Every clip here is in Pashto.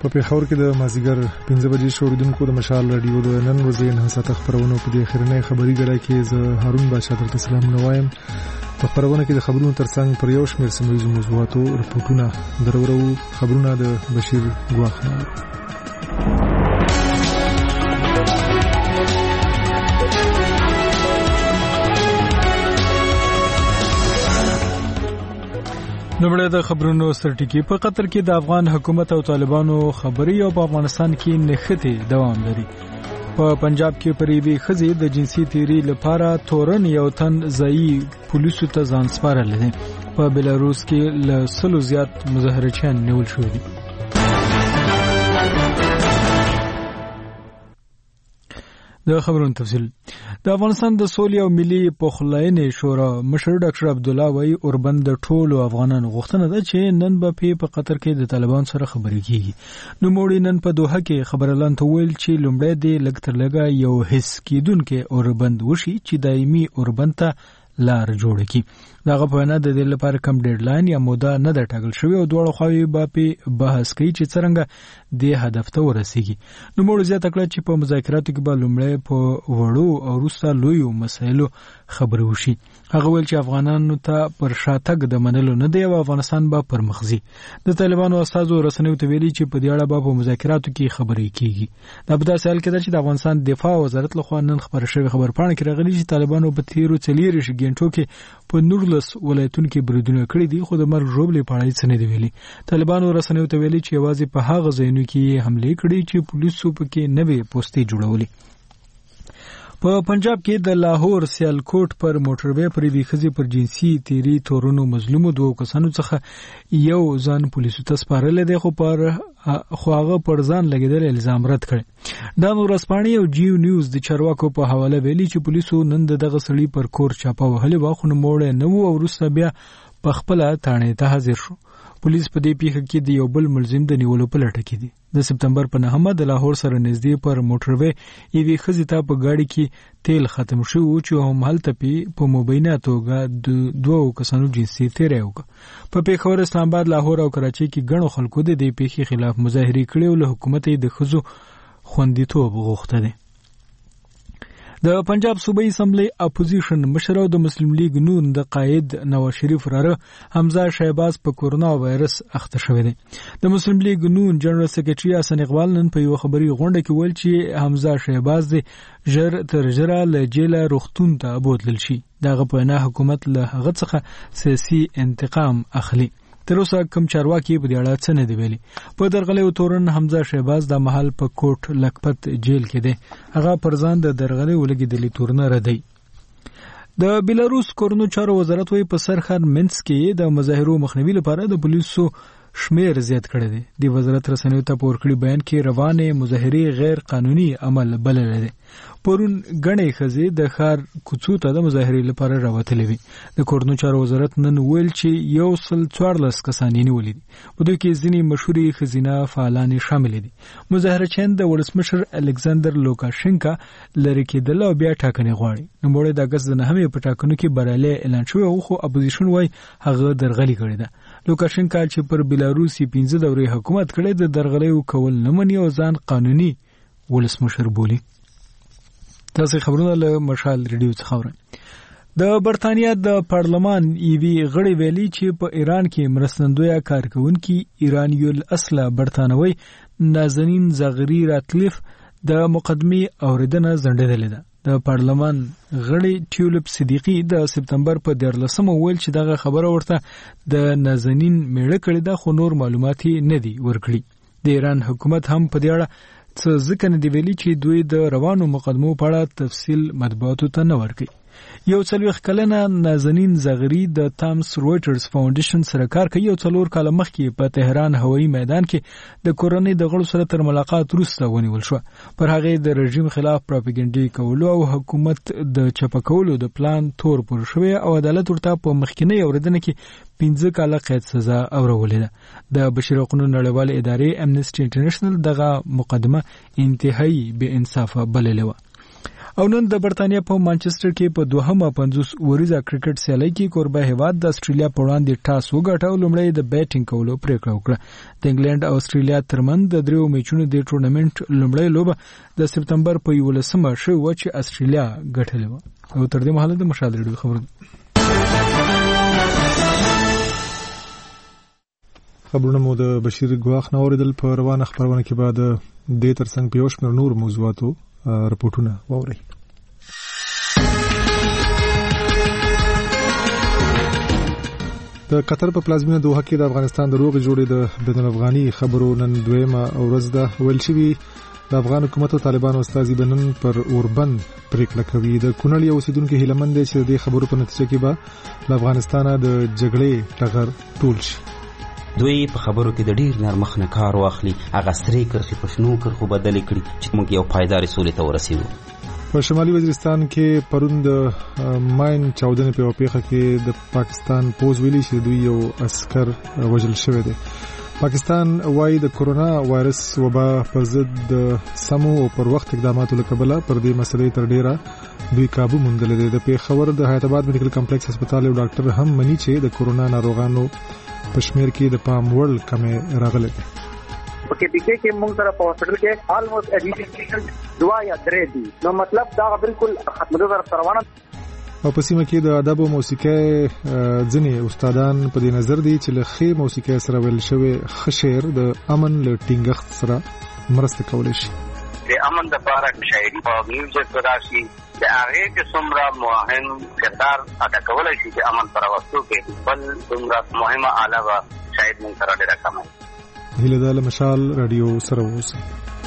په پیښور کې د مازیګر 5 بجې شوریدونکو د مشال رادیو د نن ورځې نه ساته خبرونه په دې اخرنۍ خبري ګړۍ کې زه هارون بادشاه درته سلام نوایم. په خبرونه کې د خبرونو ترڅنګ پر یو شمېر سیمه موضوعاتو رپورټونه درورو خبرونه د بشیر ګواخ. نوبړه د خبرونو سرټکی په قطر کې د افغان حکومت او طالبانو خبري او په افغانستان کې نښته دوام لري. په پنجاب کې پریبي خزي د جنسي تیری لپاره تورن یو تن ځای پولیسو ته ځان سپارل دي. په بلاروس کې له 100 زیات مظاهرچیان نیول شوي دي. د خبرونو تفصیل د افغانستان د سولې او ملي پخلاینې شورا مشر ډاکټر عبد الله وای اوربند د ټولو افغانانو غوښتنه ده چې نن په قطر کې د طالبان سره خبرې کیږي. نو موږ نن په دوحه کې خبرلان ته ویل چې لومړی د لګتر لګا یو حس کیدونکو اوربند وشي چې دایمي اوربند ته لار جوړ کی. داغه په نه د دې لپاره کم ډیډلاین یا موده نه د ټاکل شوی او دوه خواوی په بحث کوي چې څنګه د هدف ته ورسیږي. نو موږ زیاته کړه چې په مذاکراتو کې به لومړی په وړو او وروسته لویو مسایلو خبرې وشي. هغه ویل چې افغانانو ته پر شاتګ د منلو نه دی او افغانستان به پر مخزي. د طالبانو استازو رسنیو ته ویلي چې په دې اړه به په مذاکراتو کې خبرې کیږي. دا په داسې حال کې ده چې د افغانستان دفاع وزارت لخوا نن خبر شوی خبرپاڼه کې راغلي چې طالبانو په تیرو 4 غنټو کې په 19 ولایتونو کې بریدونه کړي دي خو د مرګ ژوبلې په اړه څه نه دی ویلي. طالبانو رسنیو ته ویلي چې یوازې په هغه ځایونو کې حمله کړي چې پولیسو پکې نوې پوسټې جوړولې. په پنجاب کې د لاهور سیالکوټ پر موټروي پر بیخزي پر جنسي تیری تورونو مظلومو دوه کسانو څخه یو ځان پولیسو ته سپارل دي خو هغه پر ځان لګیدل الزام رد کړي. دا ورځپاڼې او جیو نیوز د چارواکو په حواله ویلي چې پولیسو نن دغه سړي پر کور چاپه وهلې و خو نوموړی نه و او وروسته بیا په خپل تانې ته حاضر شو. پولیس په دې پیښه کې د یو بل ملزم د نیولو په لټه کې دي. د سپتمبر په 9 د لاهور سره نږدې پر موټروي یوې ښځې ته په گاډي کې تیل ختم شو چې هم هلته په مبینه توګه د دوه کسانو جنسي تیری وکړ. په پیښور، اسلام آباد، لاهور او کراچۍ کې ګڼو خلکو د دې پیښې خلاف مظاهرې کړې او له حکومت د ښځو خوندیتوب غوښته دي. د پنجاب صوبایي اسمبلی اپوزیشن مشر او د مسلم لیگ نون د قائد نواز شریف راره حمزه شهباز په کورونا وایرس اخته شوی دی. د مسلم لیگ نون جنرال سیکریټری حسن اقبال نن په یو خبري غونډه کې ویل چې حمزه شهباز د ژر تر ژره له جیله روغتون ته بوتلل شي. دغه په نه حکومت له هغه څخه سیاسي انتقام اخلي. تر اوسه کوم چارواکي په دې اړه څه نه دی ویلي. په درغلي او تورن حمزه شهباز د محل په کوټ لکپت جیل کې دی. هغه پر ځان د درغلي ولګېدلې تورنه ردی. د بلاروس کورنو چارو وزارت وی په سرخر منس کې د مظاهرو مخنیوي لپاره د پولیسو شمیر زیات کړی دی. د وزارت رسنیو ته په ورکړي بیان کې روانه مظاهرې غیر قانوني عمل بلل دي. پرون غنې خزي د خار کوڅو ته د مظاهرې لپاره راوتلې وي. د کورنو چارو وزارت نن ویل چې 114 کسان نیولې دي. په دوی کې ځینې مشهوري خزینه فعالان شامل دي. مظاهرچیان د ولسمشر الکساندر لوکاشنکا لری کېدل او بیا ټاکنې غواړي. نو موږ د اگست د 9 په ټاکنو کې بریالي اعلان شوی خو اپوزیشن وای هغه درغلي کړې ده. لوکاشنکا چې پر بلاروس 15 دورې حکومت کړی د درغلي کول نه مني او ځان قانوني ولسمشر بولي. تاسو خبرونه له مشال ریډیو څخه اورئ. د برتانیا د پارلمان ایوی غړي ویلي چې په ایران کې مرستندوی کارکونکو ایرانیول اصله برتانوي نازنین زغری راتلیف د مقدمه اوریدنه ځنډېدلې ده. د پارلمان غړي ټیولپ صدیقی د سپتمبر په 14 ویل چې دغه خبره ورته د نازنین میړه کړی ده خو نور معلومات نه دي ورکړي. د ایران حکومت هم په دې اړه څه ځکه نه دی ویلي چې دوی د روانو مقدمو په اړه تفصیل مطبوعاتو ته نه ورکړي. یو 40 کلنه نازنین زغری د تامس رویټرز فاونډیشن سره کار کوي او 4 کال مخکې په تهران هوایي میدان کې د کورنۍ د غړو سره تر ملاقات وروسته ونیول شو. پر هغه د رژیم خلاف پروپاګاندا کولو او حکومت د چپکولو د پلان تور پر شوی او عدالت ورته په مخکینی اوریدنه کې 15 کاله قید سزا اورولې ده. د بشري حقوقو نړیوال ادارې امنیسټي انټرنیشنل دغه مقدمه انتهایی بے انصافه بللې و. او نن د برتانیا په مانچستر کې په دوهمه 50 اوریزه کرکټ سیالي کې کوربه هیواد د استرالیا په وړاندې ټاس وګټه او لومړی د بیټینګ کولو پریکړه وکړه. د انګلند او استرالیا ترمنځ د دریو میچونو د ټورنمنت لومړی لوبه د سپتمبر په 11مه شوه چې استرالیا ګټلې و. او تر دې مهاله د مشال ریډیو خبرونه مو د بشیر ګواخ نه اوریدل. په روانه خبرونه کې بعد د ترڅنګ په یوش نور موضوعاتو رپورټونه واوري. د قطر په پلازمینه دوحه کې د افغانستان د روغې جوړې د بین الافغاني خبرو نن دویمه ورځ ده. ویل شوي د افغان حکومت او طالبانو استازي بنن پر اوربند پریکړه کوي. د کونړ یو اوسیدونکو هیلمن دی چې د خبرو په نتیجه کې به له افغانستانه د جګړې ټغر ټول شي. دوی په خبرو کې د ډیر نرمخ نه کار واخلي، هغه سترې کرخي په شنو کرخو بدل کړي چې موږ یو پایدار سولې ته ورسېږو. په شمالي وزیرستان کې پرون د ماین چاودنې په پیښه کې د پاکستان پوز ویلي چې دوی یو عسكر وژل شوی دی. پاکستان وايي د کرونا وایرس وبا پر ضد د سمو او پر وخت اقداماتو لکبله پر دې مسلې تر ډیره دوی کابو موندل دي. د پیښور د حیات آباد میډیکل کمپلیکس هسپتال یو ډاکټر هم مني چې د کرونا ناروغانو په شمیر کې د پام وړ کمې راغلي دي. اوکې پکې کې موږ سره په هسپتال کې آلموست ایډیشنل 2 یا 3 دي، نو مطلب دا بالکل ختمه سره روانه. او په سیمه کې د ادب او موسیقي ځینې استادان په دې نظر دي چې له خې موسیقي سره ویل شوی خشیر د امن له ټینګښت سره مرسته کولی شي. د امن د لپاره شاعري او میوزیک راشي د هغه کې څومره مهم کردار ادا کولای شي چې امن پر واسطو کې بل څومره مهمه علاوه شاید موږ سره ډېر کم وي. هیله ده مشال رادیو سره اوسئ.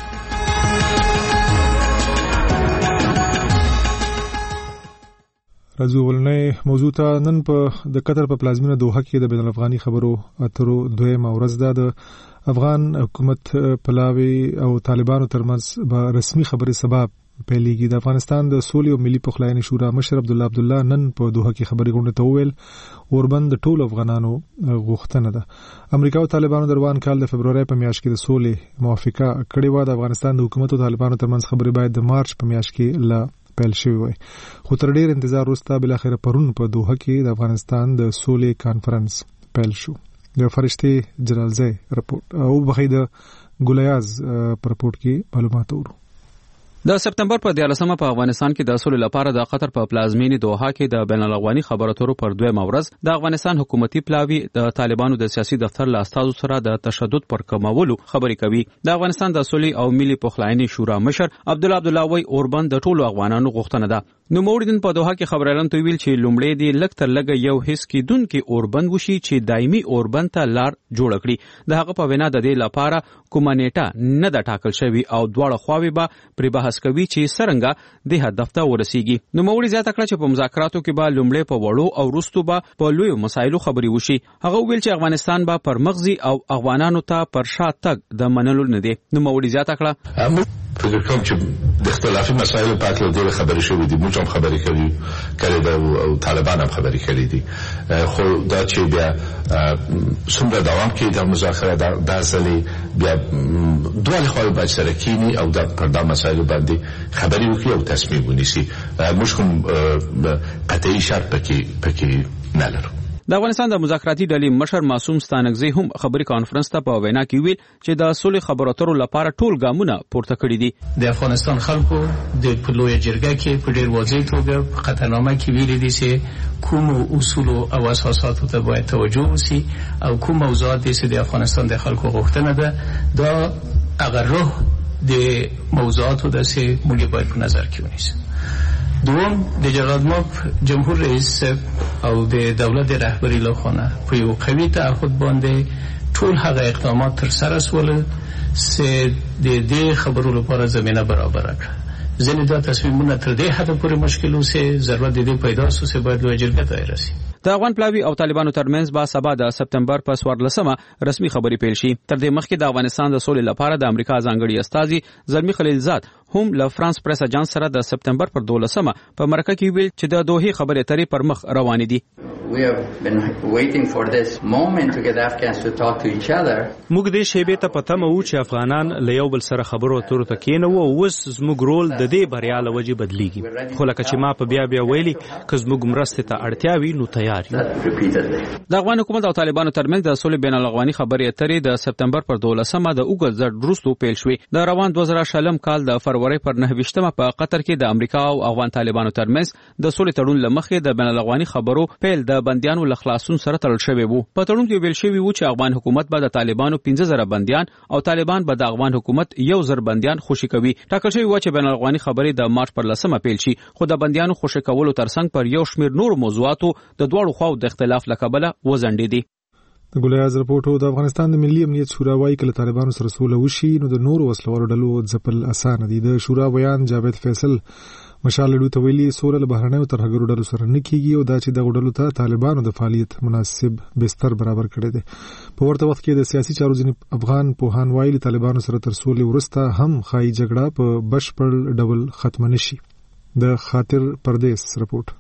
راځو ولنې موضوع ته. نن په د قطر په پلازمینه دوحه کې د بین الافغاني خبرو اترو دویمه ورځ ده. د افغان حکومت پلاوی او طالبانو ترمنځ به رسمي خبرې سبا پیلېږي. د افغانستان د سولې او ملي پخلاینې شورا مشر عبدالله نن په دوحه کې خبرې غونډه ته وویل اوربند د ټولو افغانانو غوښتنه ده. امریکا او طالبانو د روان کال د فبروري په میاشت کې د سولې موافقه کړې و. د افغانستان د حکومت او طالبانو ترمنځ خبرې باید د مارچ په میاشت کې لا پیل شوی وي، خو تر ډیر انتظار وروسته بل اخر پرون په دوحه کې د افغانستان د سولې کانفرنس پیل شو. د فرشتي جلالزی رپورټ او بخید ګولیاز پر رپورټ کې معلومات ورو. د سپتمبر په 14مه په افغانستان کې د سولې لپاره د قطر په پلازمینه دوحه کې د بین الافغاني خبرو اترو پر دویمه ورځ د افغانستان حکومتي پلاوی د طالبانو د سیاسي دفتر له استازو سره د تشدد پر کمولو خبرې کوي. د افغانستان د سولې او ملي پخلاینې شورا مشر عبدالله وای اوربند د ټولو افغانانو غوښتنه ده. نو موردن په دوحه کې خبرالم ته ویل چې لومړی دی لک تر لګ یو هیڅ کې دون کې اوربند وشي چې دایمي اوربند ته لار جوړ کړي. د هغه په وینا د دې لپاره کومه نیټه نه د ټاکل شوی او دواړه خواوې به پر بحث کوي چې څنګه د هدف ته ورسیږي. نو موړي زیاته کړه چې په مذاکراتو کې به لومړی په وړو او وروستو به په لوی مسایلو خبري وشي. هغه ویل چې افغانستان به پر مغزي او افغانانو ته پر شا تګ د منلو نه دی. نو موړي زیاته کړه فکر کوم چې د اختلافي مسایلو په اړه ډېر خبرې شوې دي، موږ هم خبرې کړې ده او طالبان هم خبرې کړې دي، خو دا چې بیا څومره دوام کوي د مذاکره د ځلې بیا دوه خواوې باید سره کینی او پر دا مسایلو باندې خبرې وکړي او تصمیم ونیسي. موږ کوم قطعي شرط پکې نه لرو. د افغانستان د مذاکراتي ډلې مشر معصوم ستانکزی هم خبري کانفرنس ته په وینا کې ویل چې د صلح خبرو اترو لپاره ټول ګامونه پورته کړی دي. د افغانستان خلکو د پلوې جرګه کې په ډیر واضح توګه په قطعنامه کې ویلي دي چې کوم اصول او اساساتو ته باید توجه وشي او کوم موضوعات دي چې د افغانستان د خلکو غوښتنه ده دا هغه روح د موضوعاتو د سه موږ باید په نظر کې ونیسو. دوم د جلالماب جمهور رئیس او د دولت رهبری لخوا په یو قوي تعهد باندې ټول هغه اقدامات تر سره سول چې د دې خبرو لپاره زمينه برابر کړه. ځینې دا تصمیمونه تر دې حد پورې مشکل وسه ضرورت دې پیدا سو چې باید لوی جرګه ته راسي. د افغان پلاوی او طالبانو ترمنځ به سبا د سپتمبر په 14مه رسمي خبري پیل شي. تر دې مخکې د افغانستان د سولې لپاره د امریکا ځانګړي استازي زلمی خلیلزاد هم له فرانس پریس اجانس سره د سپتمبر پر 12مه په مرکه کې ویل چې د دوحې خبرې اترې پر مخ روانې دي. We have been waiting for this moment to get Afghans to talk to each other. موږ دې شیبې ته پته مو چې افغانان له یو بل سره خبرو اترو ته کېنو او اوس زموږ رول د دې بریا له وجې بدلیږي. خو لکه چې ما په بیا ویلي که زموږ مرستې ته اړتیا وي نو تیار یو. د افغان حکومت او طالبانو ترمنځ د صلح بین الافغاني خبرې اترې د سپتمبر پر 12مه د اوږد ځنډ وروسته پیل شوې. د روان 2020 کال د فروری پر 9مه په قطر کې د امریکا او افغان طالبانو ترمنځ د صلح تړون لمخې د بین الافغاني خبرو پیل د بندیانو له خلاصون سره تړل شوی وو. په تړون کې ویل شوی وو چې افغان حکومت به د طالبانو 15000 بندیان او طالبان به د افغان حکومت 1000 بندیان خوشي کوي. ټاکل شوی و چې بین الافغاني خبرې د مارچ پر 10مه پیل شي، خو د بندیانو خوشي کولو ترڅنګ پر یو شمېر نور موضوعاتو د دواړو خواو د اختلاف لکبله وزندېدي. د ګولیاز رپورټو د افغانستان د ملي امنیت شورا وايي کله طالبانو سره سوله وشي نو د نورو وسلوالو ډلو ځپل اسانه دي. د شورا بیان جاوید فیصل مشال ته ویلي سوله له بهرنیو ترهګرو ډلو سره نه کیږي او دا چې د ډلو ته طالبانو د فعالیت مناسب بستر برابر کړی دی. په ورته وخت کې د سیاسي چارو ځینې افغان پوهان وایي طالبانو سره تر سولې وروسته هم خایي جګړه په بشپړ ډول ختم نشي. د خاطر پردیس رپورټ.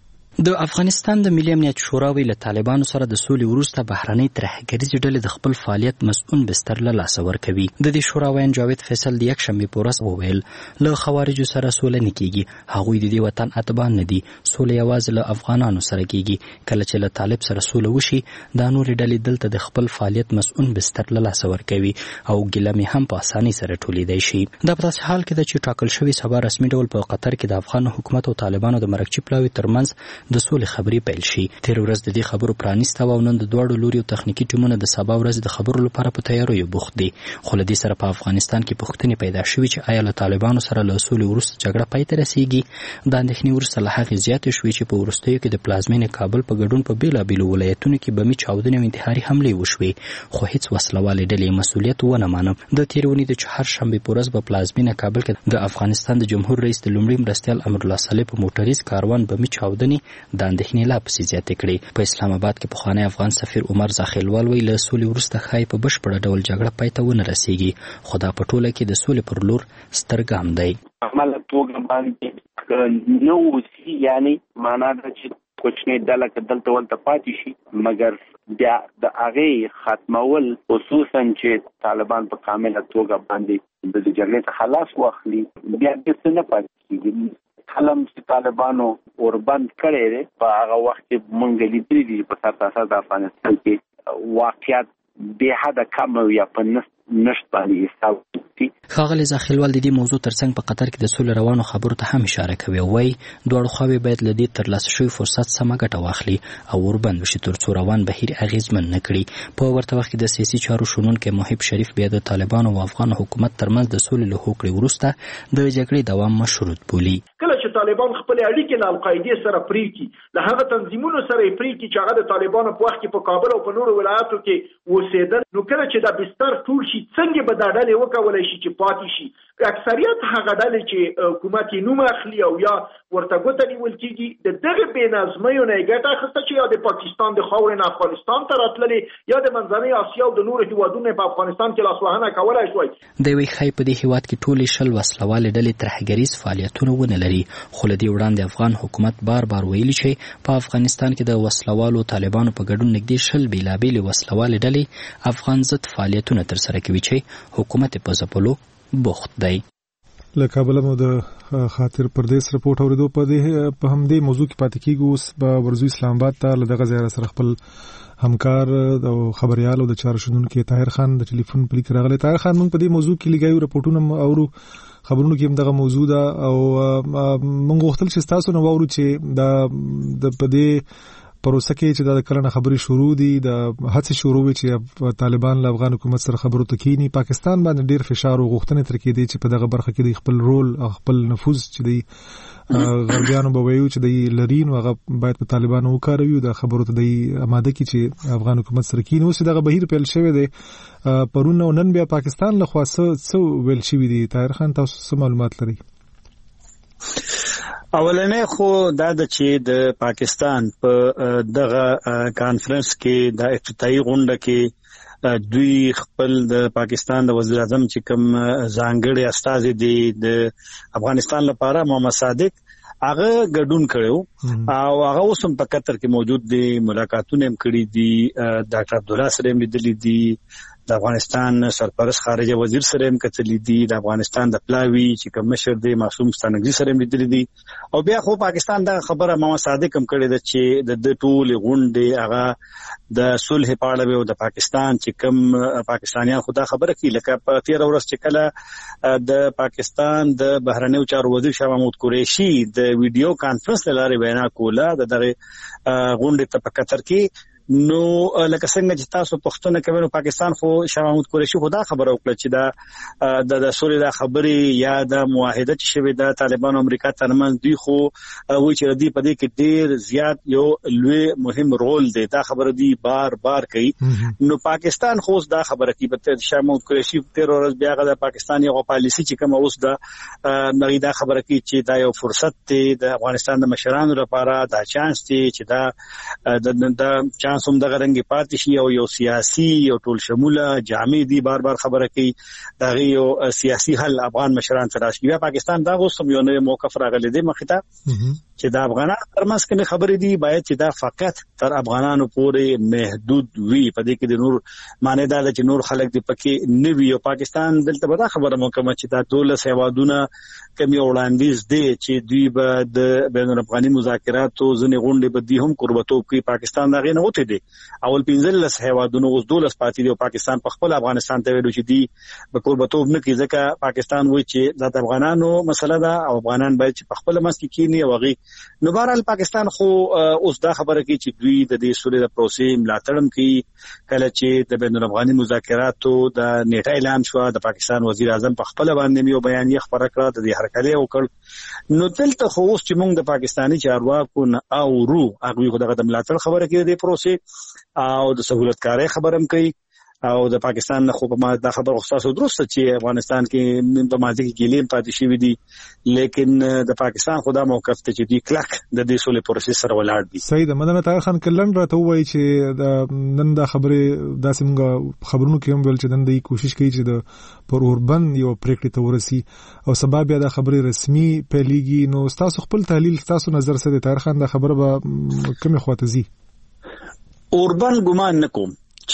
د افغانستان د ملي امنیت شورا ویل طالبانو سره د سولې وروسته بهرنۍ ترهګریزې ډلې د خپل فعالیت مسؤل بستر له لاسه ورکوي. د دې شورا وین جاوید فیصل د یکشنبې په ورځ وویل له خوارجو سره سوله نه کیږي، هغوی د دې وطن اتباع نه دي، سوله یوازې له افغانانو سره کیږي. کله چې له طالب سره سوله وشي دا نورې ډلې دلته د خپل فعالیت مسؤل بستر له لاسه ورکوي او ګیله هم په اسانۍ سره ټولیدای شي. دا په داسې حال کې ده چې ټاکل شوی سبا رسمي ډول په قطر کې د افغان حکومت او طالبانو د مرکچی پلاوي ترمنځ د سولې خبرې پیل شي. تیر ورځ د دې خبرو پرانیسته او نن د دواړو لوريو تخنیکی ټیمونه د سبا ورځ د خبرو لپاره په تیاریو بوخت دي. خو له دې سره په افغانستان کې پوښتنې پیدا شوې چې آیا له طالبانو سره له سولې وروسته جګړه پای ته رسیږي. د اندېښنې وروسته له هغې زیاتې شوې چې په وروستیو کې د پلازمینې کابل په ګډون په بېلابېلو ولایتونو کې بمي چاودنې او انتحاري حملې وشوې، خو هیڅ وسلوالې ډلې مسؤلیت ونه مانه. د تیر اونۍ د چهارشنبې په ورځ په پلازمینه کابل کې د افغانستان د جمهور رئیس د لومړي مرستیال امرالله صالح په موټریز کاروان بمي چاودنې د اندېښنې لا پسې زیاتې کړې. په اسلام آباد کې پخوانی افغان سفیر عمر زاخیلوال ویل له سولې وروسته ښایي په بشپړه ډول جګړه پای ته ونه رسیږي، خو دا په ټوله کې د سولې پر لور ستر ګام دی. عمل توګه باندې نو وسی یعنی معنا دا چې کوچنی ډله دلته ولته پاتې شي، مګر بیا د هغې ختمول خصوصا چې طالبان په کامله توګه باندې د جګړې خلاص واخلي بیا څه نه پاتې کېږي. حلم چې طالبانو اوربند کړی دی په هغه وخت کې مونږ لیدلي دي په سرتاسر د افغانستان کې واقعیت بې حده کم یا په نشت باندې حساب دي. ښاغلی زاخیلوال د دې موضوع ترڅنګ په قطر کې د سولې روانو خبرو ته هم اشاره کوي. وایي دواړو خواوې باید له دې ترلاسه شوي فرصت سمه ګټه واخلي او وربند وشي تر څو روان بهیر اغېزمن نه کړي. په ورته وخت کې د سیاسي چارو شنونکی محب شریف بیا د طالبانو او افغان حکومت ترمنځ د سولې له هوکړې وروسته د جګړې دوام مشروط بولي. کله چې طالبان خپل اړیکې له القاعده سره پریږدي، له هغه تنظیمونو سره یې پریږدي چې هغه د طالبانو په وخت کې په کابل او په نورو ولایاتو کې اوسېدل، نو کله چې دا بستر ټول شي څنګه به دا ډلې وکولای شي چې پاتې شي. اکثریت هغه ډلې چې حکومت یې نوم اخلي او یا ورته ګوته نیول کېږي د دغه بېنظمیو نه یې ګټه اخیسته چې یا د پاکستان د خاورې نه افغانستان ته راتللې یا د منځنۍ اسیا او د نورو هېوادونو په افغانستان کې لاسوهنه کولی شوی. دی وایي ښایي په دې هېواد کې ټولې 10 وسلوالې ډلې ترهګریز فعالیتونه ونه لري، خو له دې وړاندې افغان حکومت بار ویلي چې په افغانستان کې د وسلوالو طالبانو په ګډون نږدې 10 بېلابېلې وسلوالې ډلې افغان ضد فعالیتونه ترسره کوي چې حکومت په ځپلو بوخت دی. له کابل مو د خاطر پردیس رپورټ اوریدو په همدې موضوع کې پاتې کیږو. اوس به ورځو اسلام آباد ته له دغه ځای سره خپل همکار او خبريال او د چارو شنونکو طاهر خان د ټلیفون په لیک راغلی. طاهر خان موږ په دې موضوع کې لګایو رپورټونه اورو، خبرونو کې هم دغه موضوع ده او موږ غوښتل چې تاسو نو واورو چې د په دې پروسه کې چې دا کلنه خبري شروع دي د هڅې شروع وي چې طالبان له افغان حکومت سره خبرو ته کینی. پاکستان باندې ډیر فشار او غوښتنې تر کې دي چې په دغه برخه کې د خپل رول او خپل نفوذ چې دی غربیانو به وایو چې د لرین او هغه باید په طالبانو وکاروي د خبرو ته د آماده کی چې افغان حکومت سره کینی. اوس دغه بهیر پیل شوی دی پرون او نن بیا پاکستان له خاصه څو ویل شوی دی. طاهر خان تاسو څه معلومات لري؟ اولنې خو دا د چې د پاکستان په دغه کانفرنس کې د افتتاحي غونډه کې دوی خپل د پاکستان د وزیر اعظم چې کوم ځانګړي استازي دي د افغانستان لپاره محمد صادق هغه ګډون کړو او هغه اوس هم په قطر کې موجود دي، ملاقاتونه هم کړي دي، ډاکټر عبدالله سره هم لیدلي دي، د افغانستان سرپرست خارجه وزیر سره هم کتلی دي، د افغانستان د پلاوی چې کوم مشر دی معصوم ستانګزي سره هم لیدلي دي. او بیا خو پاکستان دا خبره محمد صادق هم کړې ده چې د ټول غونډې هغه د صلح په اړه او د پاکستان چې کوم پاکستانیان خدا خبره کوي، لکه په 13 ورځ چې کله د پاکستان د بهرنیو چارو وزیر شاه محمود قریشي د ویډیو کانفرنس لاره وینا کوله د دغه غونډې ته په قطر کې، نو لکه څنګه چې تاسو پښتون کوي نو پاکستان خو شاه محمود قریشي خدا خبره وکړه چې دا د سولې د خبرې یا د معاهده چې شوی د طالبان او امریکا ترمنځ دوی خو وایي چې ردی په دې کې ډیر زیات یو لوی مهم رول دی، دا خبره دی بار بار کوي. نو پاکستان خو دا خبره کوي په شاه محمود قریشي 13 ورځ بیا د پاکستان یو پالیسی چې کوم اوس د نغیدا خبره کوي چې دا یو فرصت دی د افغانستان د مشرانو لپاره، دا چانس دی چې دا هم دغه رنګ پاتې شي او یو سیاسي یو ټول شموله جامع دي، بار بار خبره کوي دا یو سیاسي حل افغان مشران تلاش کوي. پاکستان دا اوس هم یو نوې موقف راغلی دی مخې ته چې د افغانانو ترمنځ کومې خبرې دي باید چې دا فقط تر افغانانو پورې محدود وي، په دې کې د نور معنی دا چې نور خلک دې پکې نه وي. او پاکستان دلته به دا خبره مکمل چې دا 12 هیوادونه کوم یو وړاندیز دی چې دوی به د بین الافغاني مذاکراتو ځنې غونډې به دي هم قربتوب کوي، پاکستان دا غي نه وته دي. اول 15 هیوادونه اوس 12 پاتې دي او پاکستان په خپل افغانستان ته ویلو چې دی به قربتوب نه کوي، ځکه پاکستان وایي چې د افغانانو مسله ده او افغانان باید چې په خپل مس کې کینی او غي. نو بهرحال پاکستان خو اوس دا خبره کوي چې دوی د دې سولې د پروسې ملاتړ کوي. کله چې د بین الافغاني مذاکراتو د نیټه اعلان شو د پاکستان وزیر اعظم په خپل باندې یو بیان یې خبره کړه د دې حرکت وکړ، نو دلته خو اوس چې موږ د پاکستاني چارواکو نه اورو هغه خو دغه ملاتړ خبره کوي د پروسې او د سہولتکارۍ خبرم کوي او د پاکستان خو په ما دا خبر خصوصا درسته چې افغانستان کې په ماضي کې ګلیم پاتې شوی دي، لیکن د پاکستان خدا موقف ته چې دی کلک د دې سولې پروسې سره ولاړ دي. صحیح ده. مدن طاهر خان کلن راته وایي چې نن دا خبره داسې موږ خبرونو کې هم ویل چې نن د کوشش کوي چې د پر اوربن یو پریکړه ته ورسي او سبب بیا د خبره رسمي پیلېږي. نو تاسو خپل تحلیل تاسو نظر څه دی طاهر خان دا خبره به کومه خواته زی؟ اوربن ګمان نکوم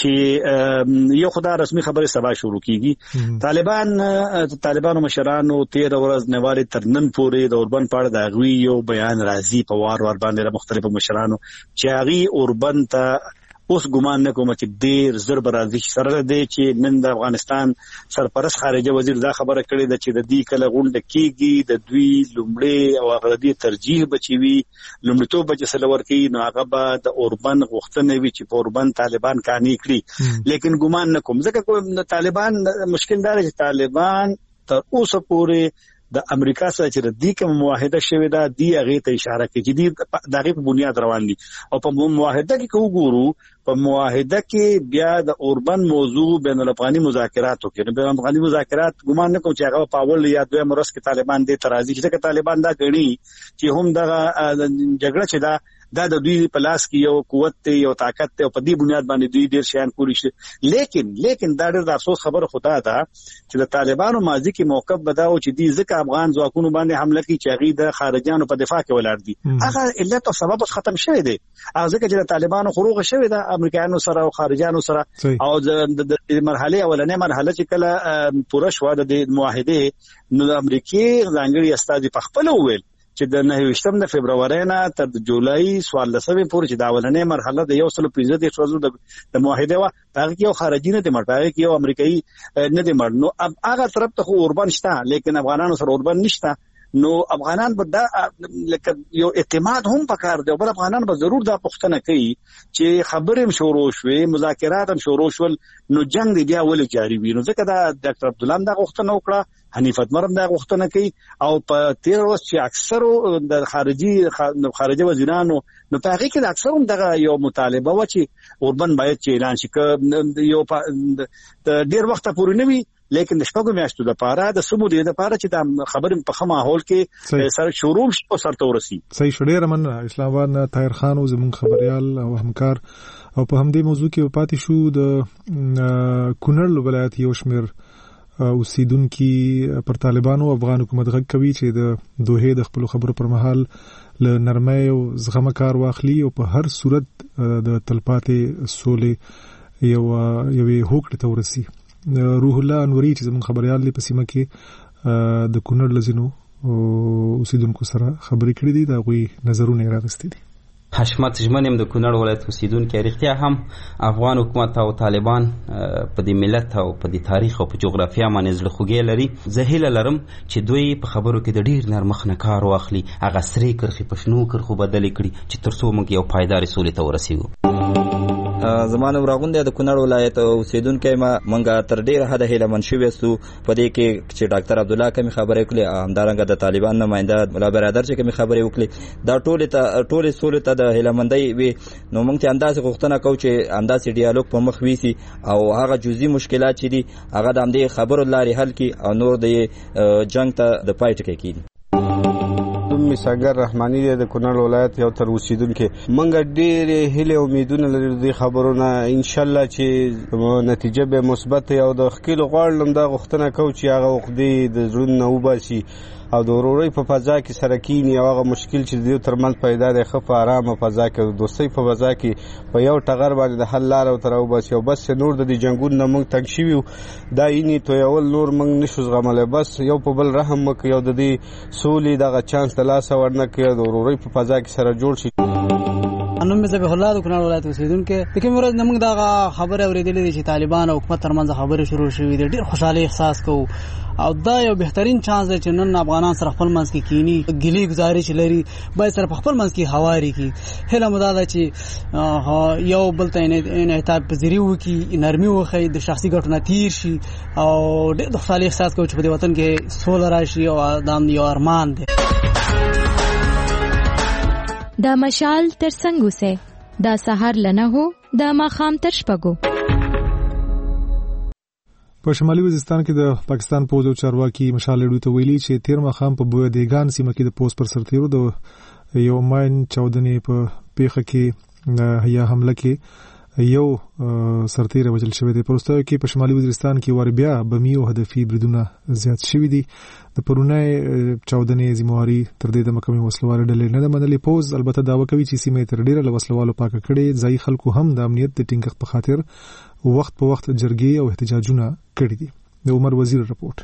چې یو خدای رسمي خبره سبا شروع کیږي. طالبانو مشرانو 13 ورځ نیواله تر نن پورې د اوربن په اړه د غوي یو بیان راځي په وار باندې مختلفو مشرانو چې غي اوربن ته اوس ګمان نه کوم چې ډیر زر برازي سره دی چې نن د افغانستان سرپرست خارجه وزیر دا خبره کړې ده چې د دې کله غونډه کیږي د دوی لومړی او اغلبي ترجیح بچوي لومړیتوب بچ سلور کوي، نو هغه به د اوربن غوښتنه وي چې په اوربن طالبان کانی کړی، لیکن ګمان نه کوم ځکه کوم طالبان مشکل دار چې طالبان تر اوسه پورې د امریکا سره چې د دې کوم معاهده شوې ده دی هغه ته اشاره کوي چې د دغه په بنیاد روان دي او په معاهده کې وګورو په معاهده کې بیا د اوربن موضوع بین الافغاني مذاکراتو کې بین الافغاني مذاکرات ګمان نه کوم چې هغه په اول یا دویم ورځ کې طالبان دې ترازی چې طالبان دا غړي چې هم دغه جګړه چې دا د دوی په لاس کې یو قوت ته یو طاقت ته او په دې بنیاد باندې دوی ډیر شیان کولی شي، لیکن دا ډېر د افسوس خبره خدا ده چې د طالبانو ماضي کې موقف بداو چې دوی ځکه افغان ځواکونو باندې حمله کوي چې غي د خارجانو په دفاع کې ولاړ دي، هغه علت او سبب ختم شوی دی. هغه ځکه چې طالبانو خروغ شوی ده امریکایانو سره او خارجانو سره او د مرحله اولنې مرحله چې کله پوره شو د معاهده نو د امریکای ځانګړي استازي په خپل وویل چې د 29 فبراير نه تر جولای 14 پورې چې دا اولنې مرحله د 115 ورځو د معاهده وا هغه یو خارجي نه دی مړ، هغه یو امریکایي نه دی مړ. نو هغه طرف ته اوربن شته لیکن افغانانو سره اوربن نشته، نو افغانان به دا لکه یو اعتماد هم پکار دی، بل افغانان به ضرور دا پوښتنه کوي چې خبرې هم شروع شوې مذاکرات هم شروع شول نو جنگ دی بیا ولې جاری وي. نو ځکه دا ډاکټر عبدالله دا غوښتنه وکړه، حنیف اتمرم دا غوښتنه کوي او په 13 ورځ چې اکثرو د خارجه وزیرانو نو په هغه کې د اکثرو دغه یو مطالبه و چې اوربن باید چې اعلان شي ک یو د ډیر وخت پورې نه وي لیکن د شپږو میاشتو لپاره د سمو د لپاره چې د خبرې په خمه ماحول کې سره شروع شي او سره ورسي. صحیح شډیر من اسلام آباد نه طاهر خان او زمون خبريال او همکار او په همدې موضوع کې پاتې شو. د کونړ ولایت یو شمیر اوسیدونکو پر طالبانو افغان حکومت غږ کوي چې د دوه د خپل خبرو پر مهال له نرمۍ او زغم کار واخلي او په هر صورت د تلپاتې سولې یو هوکړه تورسي. روح الله انوري چې زمون خبريال دی په سیمه کې د کونړ لزینو اوسیدونکو سره خبرې کړې دي، دا غوي نظرونه راغستې دي. حشمت ژمنیم د کونړ ولایت اوسیدونکو رښتیا هم افغان حکومت او طالبان په دې ملت او په دې تاریخ او په جغرافیا باندې زړه خوږی لري. زه هیله لرم چې دوی په خبرو کې د ډیر نرمښت نه کار واخلي، هغه سرې کرښې په شنو کرښو بدلې کړي چې تر څو موږ یو پایدارې سولې ته ورسیږو. زمانه راغونډه د کونړ ولایت اوسیدونکو منګه تر ډیره حد هیله منشوي سو په دې کې چې ډاکټر عبد الله کوم خبرې کړې، همدارنګه د طالبان نماینده مولا برادر چې کوم خبرې وکړي، دا ټول سولې ته د هیلمندۍ وي. نو موږ ته انداز غوښتنه کوو چې انداز ډیالوګ په مخ ویسي او هغه جزئی مشکلات چې دي هغه د همدې خبرو لارې حل کی او نور د جنگ ته د پای ټکی کړي. مساګر رحماني د کونړ ولایت یو تر اوسیدونکو منګه ډېر هیله امیدونه لري د خبرونه ان شاء الله چې نتیجه به مثبت او د خپل غوړلم د غوښتنه کوي چې هغه وقدي د ژوند نو باسي او د ورورۍ په فضا کې سره کینی او هغه مشکل چې د ترمن پیدا دی خف آرام فضا کې دوستۍ په فضا کې په یو ټغر باندې د حل لار او تر بس یو بس نور د جنگونو موږ تنګ شي دا یینی تو یو نور موږ نشو زغمل، بس یو په بل رحم مک یو د دې سولې دغه چانس تلاس ورنه کې د ورورۍ په فضا کې سره جوړ شي. انم ذبیح الله د کونړ ولایت اوسیدونکو د کوم ورځ موږ دا خبره اوریدلې چې طالبان او حکومت ترمنځ خبرې شروع شوې دي، ډېر خوشاله احساس کوو او دا یو بهترین چانس دی چې نن افغانان سره خپل منځ کې کینی ګلی گزارش لري باید سره خپل منځ کې هواري کی. هله مداله چې یو بل ته انعطاف پذیری وکي، نرمي وخی، د شخصي ګټو تیر شي او ډېر خوشاله احساس کوو چې په دې وطن کې سوله راشي او دا یو ارمان دی. دا مشال تر څنګه سه دا سحر لنه هو دا ماخام تر شپګو. په شمالي وزیرستان کې د پاکستان پوځ او چارواکي مشال لړو ته ویلي چې 13 ماخام په بویدګان سیمه کې د پوز پر سرتیرو د یو ماین چاودنې په پیښه کې یا حمله کې یو سرتیر وژل شوی دی. پروستاو کې په شمالي وزیرستان کې ور بیا بمی او هدفي بریدونه زیات شوي دي. د پرونای چاودنې ذمہواری تر دې د محکمې وسلوال ډلې نه منلې. پوز البته داوا کوي چې سیمه تر ډیره له وسلوالو پاکه کړي، ځای خلکو هم د امنیت د ټینګښت په خاطر وخت په وخت جرګې او احتجاجونه کړي دي. د عمر وزیر رپورت.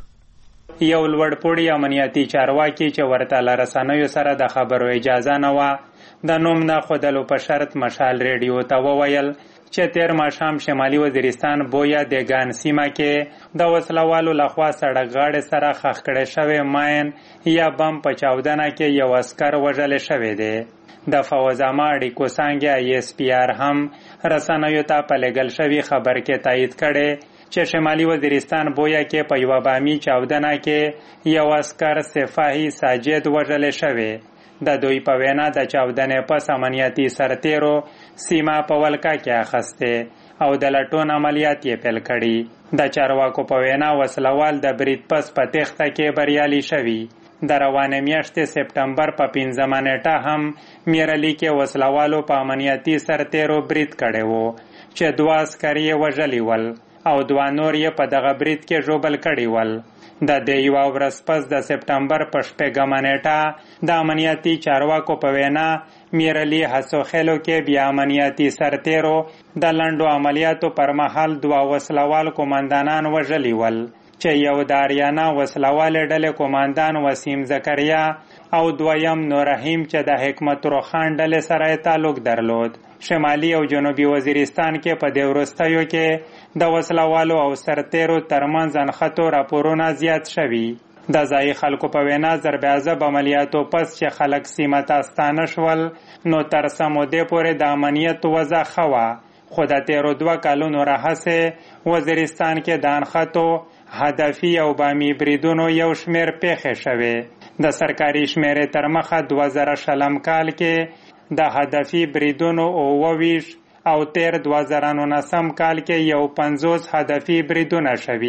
یو لوړپوړی امنیتي چارواکي چې ورته لرسنیو سره د خبرو اجازه نه و د نوم نه خودلو په شرط مشال ریډیو ته وویل چې 13 ماښام شمالي وزیرستان بویا د ګان سیمه کې د وسلوالو لخوا سړک غاړې سره خښ کړی شوی ماین یا بم په چاودنه کې یو عسکر وژل شوی دی. د فوزاما اډیکو څنګه ایس پی آر هم رسنیو ته په لګل شوی خبر کې تایید کړي چې شمالي وزیرستان بویا کې په یو بامي چاودنه کې یو عسکر سفاهي ساجد وژل شوی. د دوی په وینا د چاودنې پس امنیتي سرتیرو سیمه په ولکه کې اخسته او د لټون عملیات یې پیل کړي. د چارواکو په وینا وسلوال د برید پس په تخته کې بریالي شوي. د روانه میاشتې سپټمبر په 15 نیټه هم میرلی کې وسلوالو په امنیتي سرتیرو برید کړی وو چې 2 عسکر یې وژلي ول او 2 نور یې په دغه برید کې ژوبل کړي ول. د دې یو ورځ پس د سپټمبر په 8 نیټه د امنیتي چارواکو په وینا میرلی هڅو خلو کې بیا امنیتي سرتیرو د لنډو عملیاتو پر مهال 2 وسلوال قومندانان وژلي ول چې یو د اریانا وسلوال ډلې قومندان وسیم زکریا او دویم نورحیم چې د حکمت روخان ډلې سره تعلق درلود. شمالي او جنوبي وزیرستان کې په دې وروستیو کې د وسلوالو او سرتیرو ترمنځ انخطو راپورونه زیات شوي. د ځای خلکو په وینا ضربه‌عذاب عملیاتو پس چې خلک سیمه ته ستانه شول نو تر څه مودې پورې د امنیت وضع ښه وه، خو د تیرو 2 کالونو راهیسې وزیرستان کې د انخطو هدفي او بامي بریدونو یو شمیر پیښې شوې. د سرکاري شمیرې تر مخه 2020 کال کې د هدفي بریدونو 29 او 2019 کال کې یو 50 هدفي بریدونه شوي.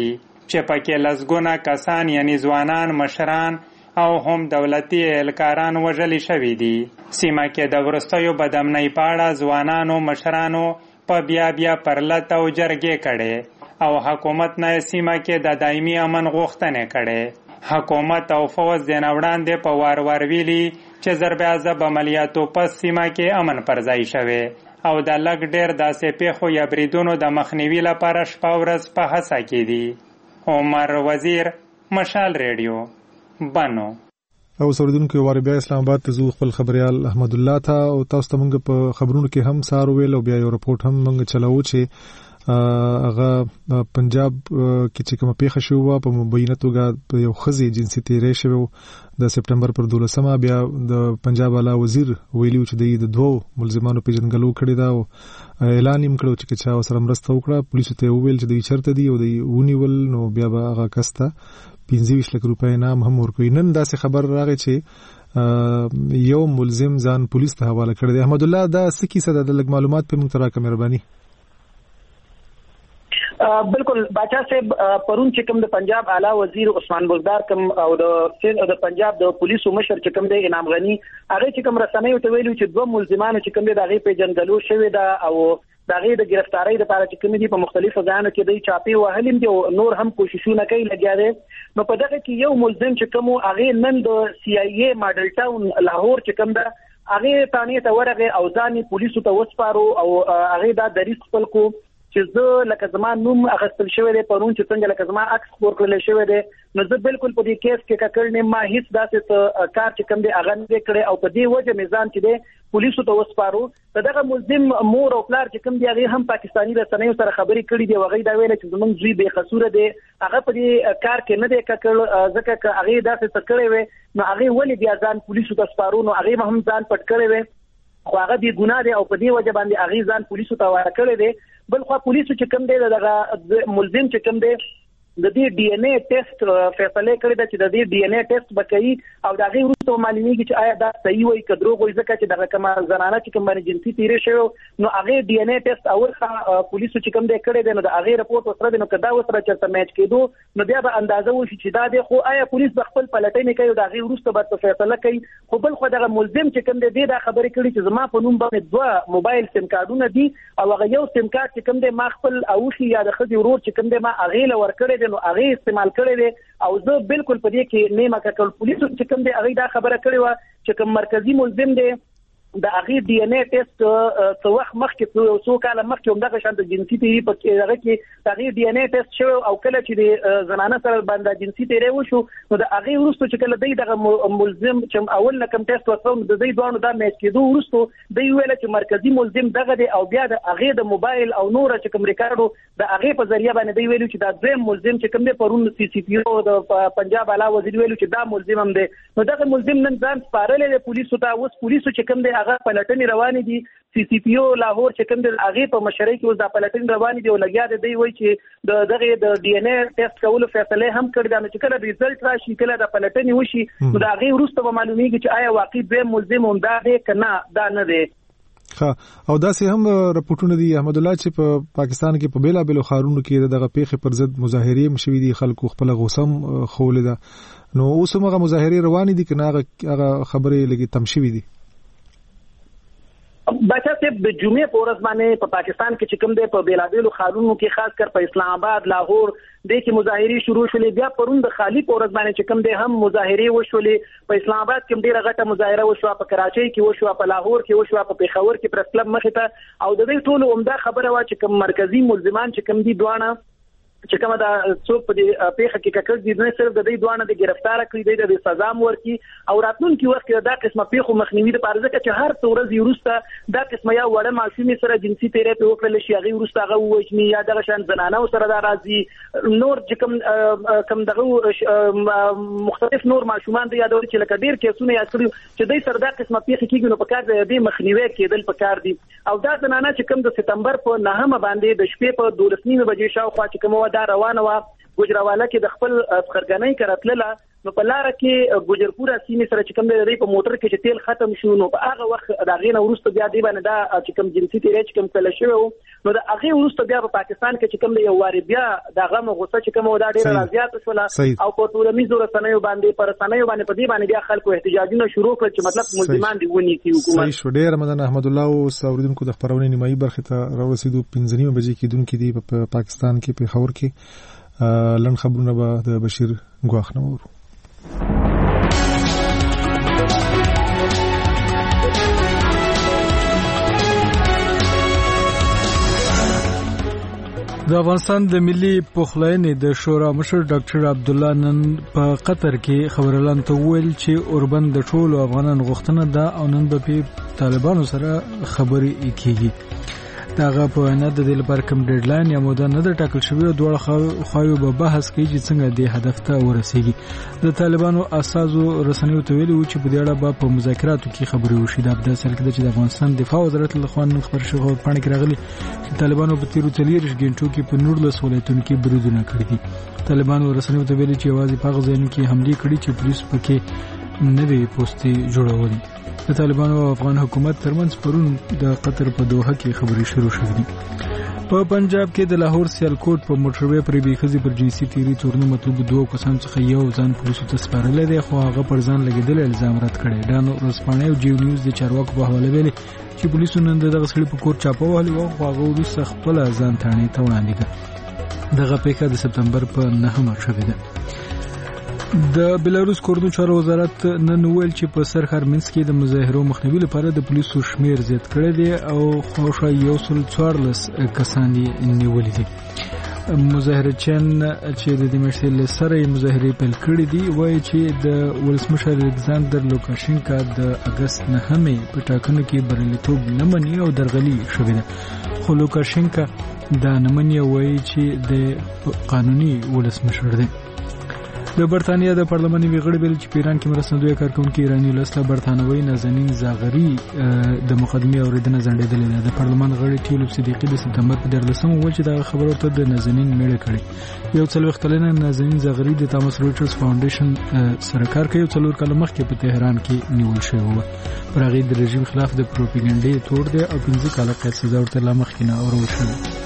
چې پکې لسګونه کسان یعنی ځوانان، مشران او هم دولتي اهلکاران وژل شوي دي. سیمه کې د وروستیو بدامنۍ په اړه ځوانانو مشرانو په بیا پرلت او جرګې کړې او حکومت نه سیمه کې د دایمي امن غوښتنې کړې. حکومت او فوج د نه وړاندې په وار ویلي چې ضرب عذاب عملیاتو پس سیمه کې امن پر ځای شوی او د لږ ډېر داسې پیښو یا بریدونو د مخنیوي لپاره شپه ورځ په هڅه کې دي. عمر وزیر، مشال ریډیو، بنو. او سوریدونکو واره بیا اسلام آباد ته زو خپل خبريال احمد الله ته او تاسو ته موږ په خبرونو کې هم سار ویل او بیا یو رپورټ هم موږ چلاو چې هغه پنجاب کې چې کومه پیښه شوه په مبینه توګه یو خزي جنسي تیرې شوه د سپټمبر پر 12مه. بیا د پنجاب اعلی وزیر ویلو چې د دوه ملزمانو پیژنګلو کړی دا او اعلان یې کړو چې چا سره مرسته وکړه. پولیسو ته ویل چې دوی چرته دي او دوی ونیول نو بیا به هغه کسته 25 لک روپۍ انعام هم ورکوي. نن داسې خبر راغی چې یو ملزم ځان پولیس ته حواله کړی دی. احمد الله دا څه کیسه ده؟ لږ معلومات په موږ ته راکړه مهرباني. بالکل باچا صاحب پرون چې کوم د پنجاب اعلی وزیر عثمان بزدار کوم او د پنجاب د پولیسو مشر چې کوم د انعام غنی هغه چې کوم رسنیو ته ویلو چې دوه ملزمانو چې کوم د هغه په جنګلو شوی دا او د هغه د گرفتاری لپاره چې کوم دي په مختلفو ځایونو کې د چاپی وهلم دي او نور هم کوششونه کوي لګیا دي. نو په دغه کې یو ملزم چې کوم هغه نن د سی آی ای ماډل ټاون لاهور چې کوم دا هغه تانه ته ورغه او ځاني پولیسو ته وسپارو او هغه دا دریس خپل کو چې زه لکه زما نوم اخستل شوی دی پرون چې څنګه لکه زما عکس خور کړل شوی دی نو زه بالکل په دې کیس کې ککړنه ما هیڅ داسې کار چې کوم دی اغه نه کړی او په دې وجه میزان چې دی پولیسو ته وسپارو. دغه ملزم مور او پلار چې کوم دی هغه هم پاکستانی رسنیو سره خبرې کړې دی وغه دا ویل چې زمونږ زوی بے قصور دی هغه په دې کار کې نه دی ککړ ځکه چې هغه داسې تکړه وي نو هغه ولې بیا ځان پولیسو ته سپارو نو هغه هم ځان پټ کړی وي خو هغه دی ګناه دی او په دې وجه باندې هغه ځان پولیسو ته ورکړی دی. بل خو پولیسو چې کوم دی دغه ملزم چې کوم دی د دې ډي ان اے ټیسټ فیصله کړی دا چې د دې ډي ان اے ټیسټ وکړي او دا غي وروسته معلومیږي چې آیا دا صحیح وي که دروغ وي ځکه چې دغه کومه زنانه چې کوم باندې جنسي تیرې شوی نو هغه ډي ان اے ټیسټ اورخه پولیسو چې کوم دی کړی دی نو د هغه رپورټ وسره دی نو کدا وسره چرته میچ کېدو نو بیا به اندازه وشي چې دا دی خو آیا پولیس د خپل پلټنې کوي دا غي وروسته به فیصله کوي. خو بل خو دغه ملزم چې کوم دی دا خبرې کړي چې زما په نوم باندې دوه موبایل سیم کارتونه دي او هغه یو سیم کارت چې کوم دی ما خپل اوشي یا د خدي ورور چې کوم دی ما هغه لور کړی دی نو هغه استعمال کړی دی او زه بالکل په دې کې نیمه کول پولیسو چې کوم دی هغه دا خبره کړې و چې کوم مرکزی ملزم دی د هغه ډي ان اے ټیسټ څو وخت مخکې څو کال مخکې هم دغه شانت جنسي تیری په هغه کې هغه ډي ان اے ټیسټ شو او کله چې د زنانه سره باندې جنسي تیری وشو نو د هغه وروسته چې کله دغه ملزم چې اول نه کوم ټیسټ وکړو د دې دوه دا میچ کېدو وروسته د ویل چې مرکزی ملزم دغه دی او بیا د هغه د موبایل او نور چې کوم ریکارډو د هغه په ذریعہ باندې دی ویلو چې دا دویم ملزم چې کوم دی پرون سی سی پی او د پنجاب اعلی وزیر ویلو چې دا ملزم هم دی نو دغه ملزم نن ځان سپارلې د پولیسو ته اوس پولیسو چې کوم دی هغه پلټنې روانې دي سی سی پی او لاهور چې کوم دی هغه په مشرۍ کې اوس د پلټنې روانې دي او لګیا دی وایي چې دغه د ډي ان اے ټیسټ کولو فیصله هم کړی دا چې کله ریزلټ راشي کله د پلټنې وشي نو دا هغه وروسته به معلومیږي چې آیا واقعي دویم ملزم هم دا دی کنه دا نه دی. او داسې هم رپورټونه دي احمد الله چې په پاکستان کې په بیلا بیلو خارونو کې دغه پیښې پر ضد مظاهرې مشوي دي خلکو خپل غوسم خولې ده نو اوس هم هغه مظاهرې روانې دي کنه هغه خبرې لګي تم شوي دي. بچا صاحب د جمعې په ورځ باندې په پاکستان کې چې کوم دی په بیلابیلو ښارونو کې خاص کر په اسلام آباد لاهور د کې مظاهرې شروع شولې بیا پرون د خالی په ورځ باندې چې کوم دی هم مظاهرې وشولې په اسلام آباد کې ډیره غټه مظاهره وشوه په کراچۍ کې وشوه په لاهور کې وشوه په پیښور کې پریس کلب مخې ته او د دې ټولو عمده خبره وا چې کوم مرکزی ملزمان چې کوم دي دوانه چې کومه دا څوک په دې پیښه کې ککړ دي نه صرف د دې دوانه د گرفتار کړی د سزا ورکړي او راتلونکي وخت کې دا قسمه پیښو مخنیوي لپاره ځکه چې هر څورز یورسته دا قسمه یا وړه معصومي سره جنسي تیری په وکړل شي هغه ورسته هغه وښني یا دغه شان زنانه سره دا راځي نور چې کوم دغه مختلف نور معصومان دي یادول چې لکه ډیر کیسونه یاد کړو چې دای سره دا قسمه پیښه کېږي نو په کار دې مخنیوي کېدل په کار دي او دا زنانه چې کوم د سپتمبر په 9 باندې د شپې په 12 بجې شاوخوا چې کوم دا روانه و ګجراواله کې د خپل خرګنۍ کرتلله نو په لار کې ګجرپورا سیمې سره چې کوم دی په موټر کې چې تیل ختم شو نو په هغه وخت دا غینه ورسته بیا دی باندې دا چې کوم جنسي تیری چې کوم کله شوی نو دا هغه ورسته بیا په پاکستان کې چې کوم دی یو واری بیا دا غم غوسه چې کوم دا ډیره راځي شو او په ټولنیزو رسنیو باندې پر رسنیو باندې په دې باندې بیا خلکو احتجاجونه شروع کړ چې مطلب ملزمان دی ونی کی حکومت. صحیح شو. ډیر مننه احمد الله او اوریدونکو د خبرونې نیمایي برخه ته راورسېدو. 15 بجې کېدونکې دی په پاکستان کې په خبر کې لن خبرونه به د بشیر ګواخ نه ورو. د افغانستان د ملي پخلاینې د شورا مشر ډاکټر عبدالله نن په قطر کې خبرلان ته ویل چې اوربند د ټولو افغانان غوښتنه ده او نن به په طالبانو سره خبرې کیږي. داغه په وینا د دې لپاره کوم ډیډلاین یا موده نه ټاکل شوی او دواړه خواوې به بحث کوي چې څنګه دې هدف ته ورسیږي. د طالبانو اساسو رسنیو ته ویلي چې په دې اړه به په مذاکراتو کې خبرې وشي. دا په اصل کې چې د افغانستان دفاع وزارت له خوا نن خبر شوی پاڼه کې راغلي چې طالبانو په تیرو 40 غنټو کې په 19 ولایتونو کې بریدونه کړي دي. طالبانو رسنیو ته ویلي چې یوازې په هغه ځایونو کې حمله کړي چې پولیس پکې نوې پوسټې جوړولې. د طالبانو او افغان حکومت ترمنځ پرون د قطر په دوحه کې خبرې شروع شوې دي. په پنجاب کې د لاهور سیالکوټ په موټروي پر بیخزي پر جنسي تیری تورنو مطلوب دوه کسان څخه یو ځان پولیسو ته سپارل دي خو هغه پر ځان لګیدل الزام رد کړي. دا نو رسپانه او جیو نیوز د چارواکو په حواله ویلي چې پولیسو نن دغه سړي په کور چاپه وهلي او هغه وروسته خپل ځان ثاني ته وړاندې کړ. دغه پیښه د سپتمبر په 9 شوې ده. د بلاروس کورونو چارو وزارت نن ویل چې په سرخر منځ کې د مظاهرو مخنیوي لپاره د پولیسو شمیر زیات کړی دی او خوشا یو سل 14 کسان یې نیولي دي. مظاهرچیان چې د دمشق له سره مظاهرې پیل کړې دي وایي چې د ولسمشر الکساندر لوکاشینکا د اگست 9 په ټاکنو کې بریالیتوب نه مني او درغلي شوې ده. خو لوکاشینکا دا نه مني وایي چې د قانوني ولسمشر دی. د برتانیا د پارلماني ویغړ ویل چې پیران کې مرستندوی کارکونکو ایرانی لسته برتانوي نازنین زاغری د مقدمه اوریدنه ځنډېدلې ده. د پارلمان غړي ټیلوب صدیقی د سپتمبر په 13 ول چې دا خبر ورته د نازنین میړه کړي. یو څلور کلنه نازنین زاغری د تامس رویټرز فاونډیشن سره کار کوي. څلور کال مخکې په تهران کې نیول شوی و. پر هغه د رژیم خلاف د پروپاګاندا تور دی او 15 کال قید سزا ورته لا مخکې نه اورول شوی.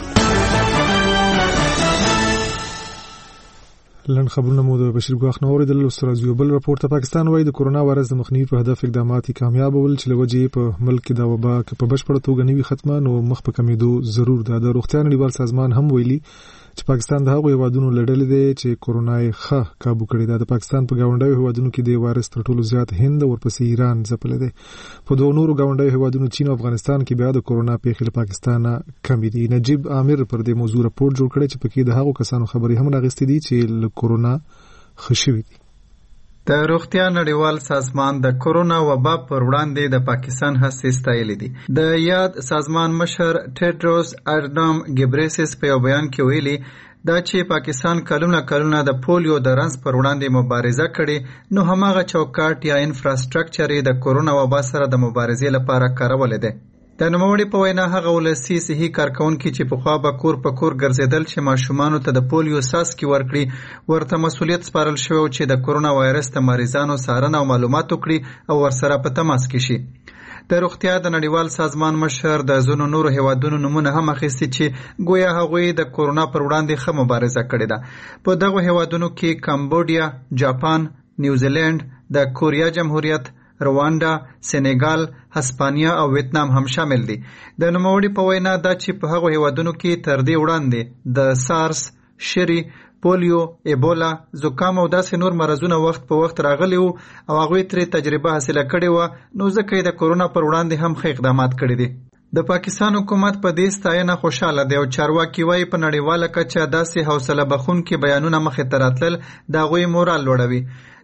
لن خبرونه مو د بشیر ګواخ نو اوریدل. استاد یوبل راپورټ ته پاکستان وایي د کورونا وایرس د مخنیوي په هدف اقدامات کامیاب ول چې لوجه په ملک د وبا په بشپړه توګه نیوي ختمه نو مخ په کمیدو ضرور ده. د روغتیا نړیوال سازمان هم ویلي چې پاکستان د هغو هیوادونو لړل دی چې کورونا یې ښه کابو کړی ده. د پاکستان په گاونډیو هیوادونو کې د وایرس تر ټولو زیات هند او ورپسې ایران ځپل دي. په دوه نورو گاونډیو هیوادونو چین او افغانستان کې بیا د کورونا پیښې له پاکستان کم دي. نجیب عامر پر دې موضوع راپور جوړ کړی چې پکې د هغو کسانو خبرې هم راغستې دي چې له کورونا خښوي دي. د روغتیا نړیوال سازمان د کورونا وبا پر وړاندې د پاکستان هڅې ستایلې دي. د یاد سازمان مشر ټیډروس اډنام ګبریسس په یو بیان کې ویلي دا چې پاکستان کلونه د پولیو د رنځ پر وړاندې مبارزه کړې نو هماغه چوکاټ یا انفراستراکچر د کورونا وبا سره د مبارزې لپاره کارول دي. د نوموړي په وینا هغه ولسی صحي کارکونکي چې په خوا به کور په کور ګرځیدل چې ماشومانو ته د پولیو څاڅکي ورکړي ورته مسؤلیت سپارل شوی چې د کورونا وایرس د مریضانو څارنه او معلومات وکړي او ورسره په تماس کې شي. د روغتیا د نړیوال سازمان مشر د ځینو نورو هیوادونو نمونه هم اخیستي چې ګویا هغوی د کورونا پر وړاندې ښه مبارزه کړې ده. په دغو هیوادونو کې کمبودیا، جاپان، نیوزیلند، د کوریا جمهوریت، رواندا، سینیګال، هسپانیا او ویتنام هم شامل دي. د نوموړي په وینا دا چې په هغو هیوادونو کې تر دې وړاندې د سارس، شری، پولیو، ایبولا، زکام او داسې نور مرضونه وخت په وخت راغلي وو او هغوی ترې تجربه حاصله کړې وه نو ځکه یې د کورونا پر وړاندې هم ښه اقدامات کړي دي. د پاکستان حکومت په دې ستاینه خوشاله دی او چارواکي وایي په نړیواله کچه داسې حوصله بخښونکي بیانونه مخې ته راتلل د هغوی مورال لوړوي.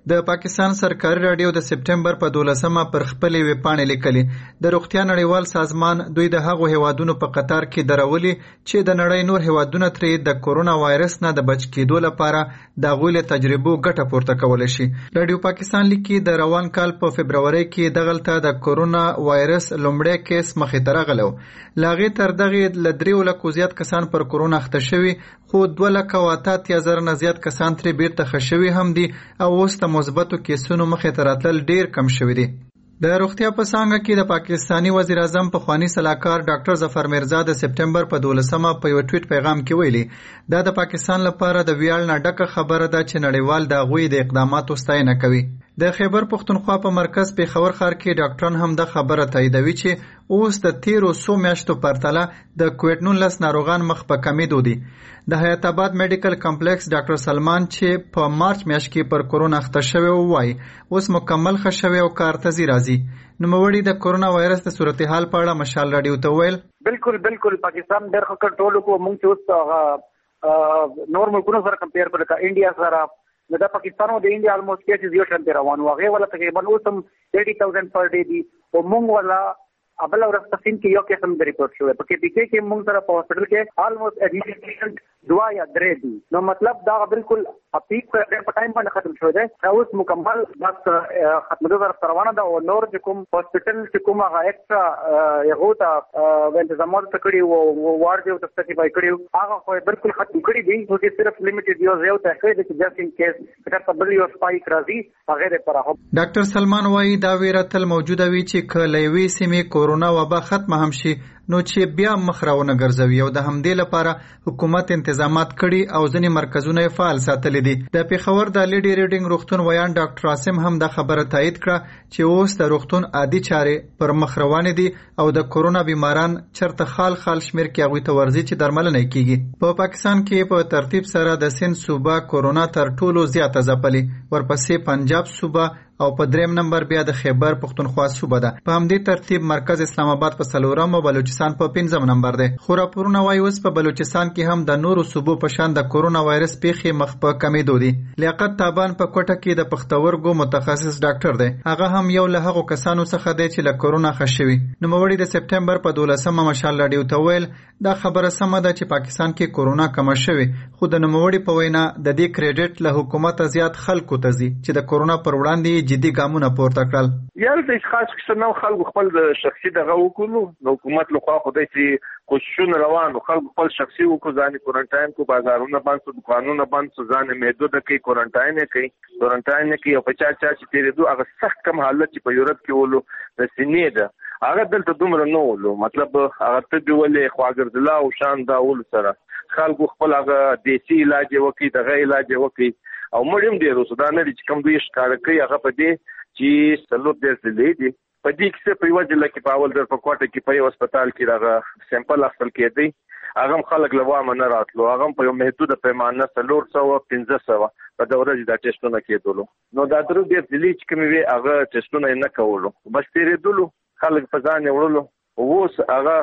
د پاکستان سرکاري رادیو د سپټمبر په 12مه پر خپلې ویبپاڼې لیکلي د روغتیا نړیوال سازمان دوی د هغو هیوادونو په قطار کې درولي چې د نړۍ نور هیوادونه ترې د کورونا وایرس نه د بچ کېدو لپاره د هغوی له تجربو ګټه پورته کولی شي. رادیو پاکستان لیکي د روان کال په فبروري کې دغلته د کورونا وایرس لومړی کیس مخې ته راغلی و. له هغې تر دغې له 3 لکو زیات کسان پر کورونا اخته شوي، خو 2,88,000 نه زیات کسان ترې بیرته ښه شوي هم دي او اوس د مثبتو کیسونو مخې ته راتلل ډیر کم شوي دي. د روغتیا په څانګه کې د پاکستاني وزیر اعظم پخوانی سلاکار ډاکټر ظفر میرزا د سپټمبر په 12مه په یو ټویټ پیغام کې ویلي دا د پاکستان لپاره د ویاړ نه ډکه خبره ده چې نړیوال د هغوی د اقداماتو ستاینه کوي. د خیبر پښتونخوا په مرکز پیښور ښار کې ډاکټران هم د خبره تاییدوي چې اوس د 1300 میاشتو پرتله د کووډ-19 ناروغان مخ په کمیدو دي. د حیات آباد میډیکل کمپلیکس ډاکټر سلمان چې په مارچ میاشت کې پر کورونا اخته شوی وای اوس مکمل ښه شوی او کار ته ځي راځي. نوموړي د کورونا وایرس د صورتحال په اړه مشال راډیو ته ویل بالکل پاکستان ډېر ښه کنټرول کو مونږ چې اوس نور ملکونو سره کمپیر کړو کا انډیا سره د پاکستان او د انډیا الموست کیسز یو شان روان واغې ولا تقریبا اوس هم 80,000 پر ډے دي او مونږ ولا ابل اور تقسیم کې یو قسم د ریپورت شوی په کې پکې کې مونږ سره په هسپتال کې آلموست ایڈمیشن 2 یا 3 دي نو مطلب دا بالکل اپیک په ټایم باندې ختم شوی دی اوس مکمل بس ختمېدو سره روانه ده او نور چې کوم هسپتال چې کوم هغه ایکسترا یو ته انتظامات کړي او وارډ یو ته سټیفای کړي هغه خو بالکل ختم کړي دي نو چې صرف لیمیټډ یو ته کوي چې جست ان کیس کټر په بل یو سپایک راځي هغه لپاره ډاکټر سلمان وايي دا ویره تل موجوده وي چې کله وی سیمې کورونا وبا ختمه هم شي نو چې بیا مخ راونه ګرځوي او د همدې لپاره حکومت انتظامات کړي او ځینې مرکزونه فعال ساتلي دي. د پیښور د لیډي ریډینګ روغتون ویان ډاکټر عاصم هم دا خبره تایید کړه چې اوس د روغتون عادي چارې پر مخ روانې دي او د کورونا بیماران چرته خال شمیر کې هغوی ته ورځي چې درملنه کیږي. په پاکستان کې په ترتیب سره د سند صوبه کورونا تر ټولو زیاته ځپلي، ورپسې پنجاب صوبه او په 3 نمبر بیا د خیبر پښتونخوا صوبه ده. په همدې ترتیب مرکز اسلام آباد په 4 او بلوچستان په 5 نمبر ده. خو راپورونه وايي اوس په بلوچستان کې هم د نورو صوبو په شان د کورونا وایرس پیښې مخ په کمیدو دي. لیاقت تابان په کوټه کې د پښتورګو متخصص ډاکټر دی. هغه هم یو له هغو کسانو څخه دی چې له کورونا ښه شوي. نوموړي د سپټمبر په 12مه مشال راډیو ته ویل دا خبره سمه ده چې پاکستان کې کورونا کمه شوې، خو د نوموړي په وینا د دې کریډټ له حکومت زیات خلکو ته ځي چې د کورونا پر وړاندې جدي ګامونه پورته کړل. یاره د خاص څه نو خلکو خپل شخصي دغه وکړو نو حکومت له خوا خدای چې کوششونه روان خلکو خپل شخصي وکړو ځان کوارنټاین کو بازارونه باندې دکانونه باندې ځان محدود کړي کوارنټاین کوي او په چا چې تیرېدو هغه سخت کم حالت چې په یورپ کې ولو د سینې ده هغه دلته دومره نه ولو مطلب هغه ته دی ولې خواګردلا او شان دا ول سره خلکو خپل هغه دیسي علاج وکړي دغه علاج وکړي او مړیم ډیر اوس دا نه چې کوم دوی ښکار کوي هغه په دې چې سلوب دې دي په دې کې په یو ځل کې په اول در په کوټه کې په یو هسپتال کې راغه سیمپل اخیستل کېدی هغه خلک لوامه نه راتلو هغه په یو محدود پیمانه 300-1500 په دا ورځ دا ټیسټونه کېدلو نو دا درو دې چې کوم وی هغه ټیسټونه نه کولو بس تیرېدلو خلک په ځان وړلو اوس هغه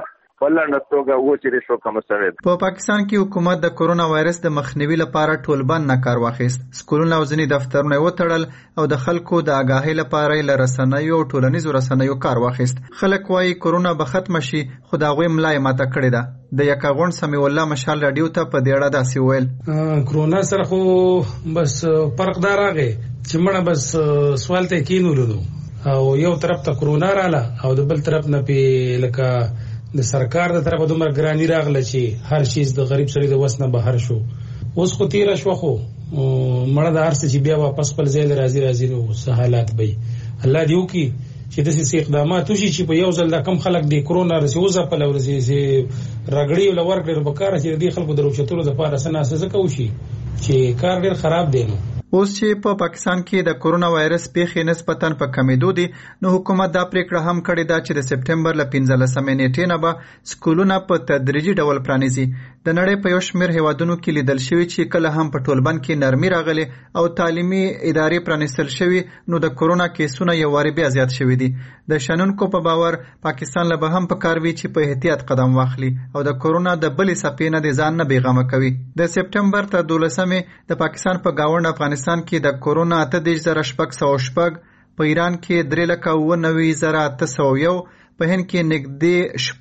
په پاکستان کې حکومت د کورونا وایرس د مخنیوي لپاره ټولبند نه کار واخیست. سکولونه او ځینې دفترونه وتړل او د خلکو د آگاهۍ لپاره له رسنیو او ټولنیزو رسنیو کار واخیست. خلک وایي کورونا به ختم شي خو د هغوی ملا یې ماته کړې ده. د یکاغون سمیع الله مشال راډیو ته په دې اړه داسې ویل کورونا سره خو بس فرق دا راغی چې مړه بس سوال ته کینولو او یو طرف ته کورونا رااله او د بل طرف نه په لکه د سرکار د طرفه دومره ګرانی راغله چې هر شیز د غریب سړي د وس نه بهر شو. اوس خو تیر شو خو مړه د هر څه چې بیا واپس خپل ځای راځي نو څه حالات به الله دې وکړي چې داسې اقدامات وشي چې په یو ځل دا کم خلک د کورونا رسي وځپل او رسي رګړي ول ورکړي په کار چې د خلکو د روغتیاتو لپاره سناسه کوي چې کار ډېر خراب دی. نو اوس چې په پاکستان کې د کورونا وایرس پیښې نسبتاً په کمیدو دي نو حکومت دا پریکړه هم کړې ده چې د سپټمبر له 15 نیټې نه به سکولونه په تدریجي ډول پرانیزي. د نړۍ په یو شمېر هیوادونو کې لیدل شوي چې کله هم په ټولبند کې نرمي راغلي او تعلیمي ادارې پرانیستل شوي نو د کورونا کیسونه یو وارې بیا زیات شوي دي. د شنونکو په باور پاکستان له به هم پکار وي چې په احتیاط قدم واخلي او د کورونا د بلې څپې نه د ځان نه بېغمه کوي. د سپټمبر تر 12 د پاکستان په گاونډ افغانستان افغانستان کې د کورونا 38,606 په ایران کې 3,99,801 په هند کې نږدې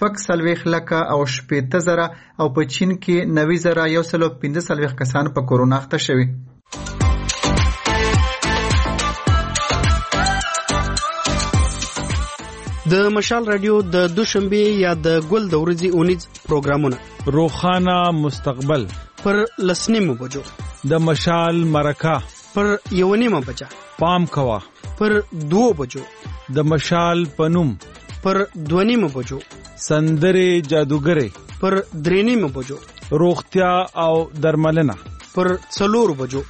40,000 او په چین کې 90,115 کسان په کورونا اخته شوي. د مشال رادیو د دوشنبه یا د ګل د ورځې اونیز پروګرامونه روخانه مستقبل پر لسنیمو بجو، د مشال مرکه پر 1:30 بجه، پام کوا پر 2 بجو، د مشال پنوم پر 2:30 بجو، سندره جادوګره پر 3:30 بجو، روغتیا او درملنه پر 4 بجو.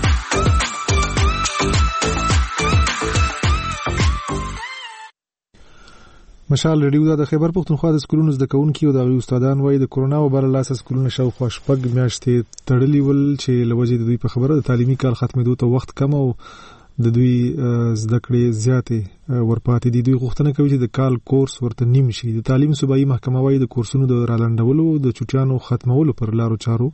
مشال ریډیو د خیبر پختونخوا د سکولونو زده کوونکي او د استادان وایي د کورونا وبا له لاسه سکولونه شاوخوا 6 میاشتې تړلي ول چې لوجې د دوی په خبره د تعلیمي کال ختمېدو ته وخت کم او د دوی زده کړې زیاتې ورپاتې دي. دوی غوښتنه کوي چې د کال کورس ورته نیم شي. د تعلیم صوبایي محکمه وایي د کورسونو د رالنډولو د چټیانو ختمولو پر لارو چارو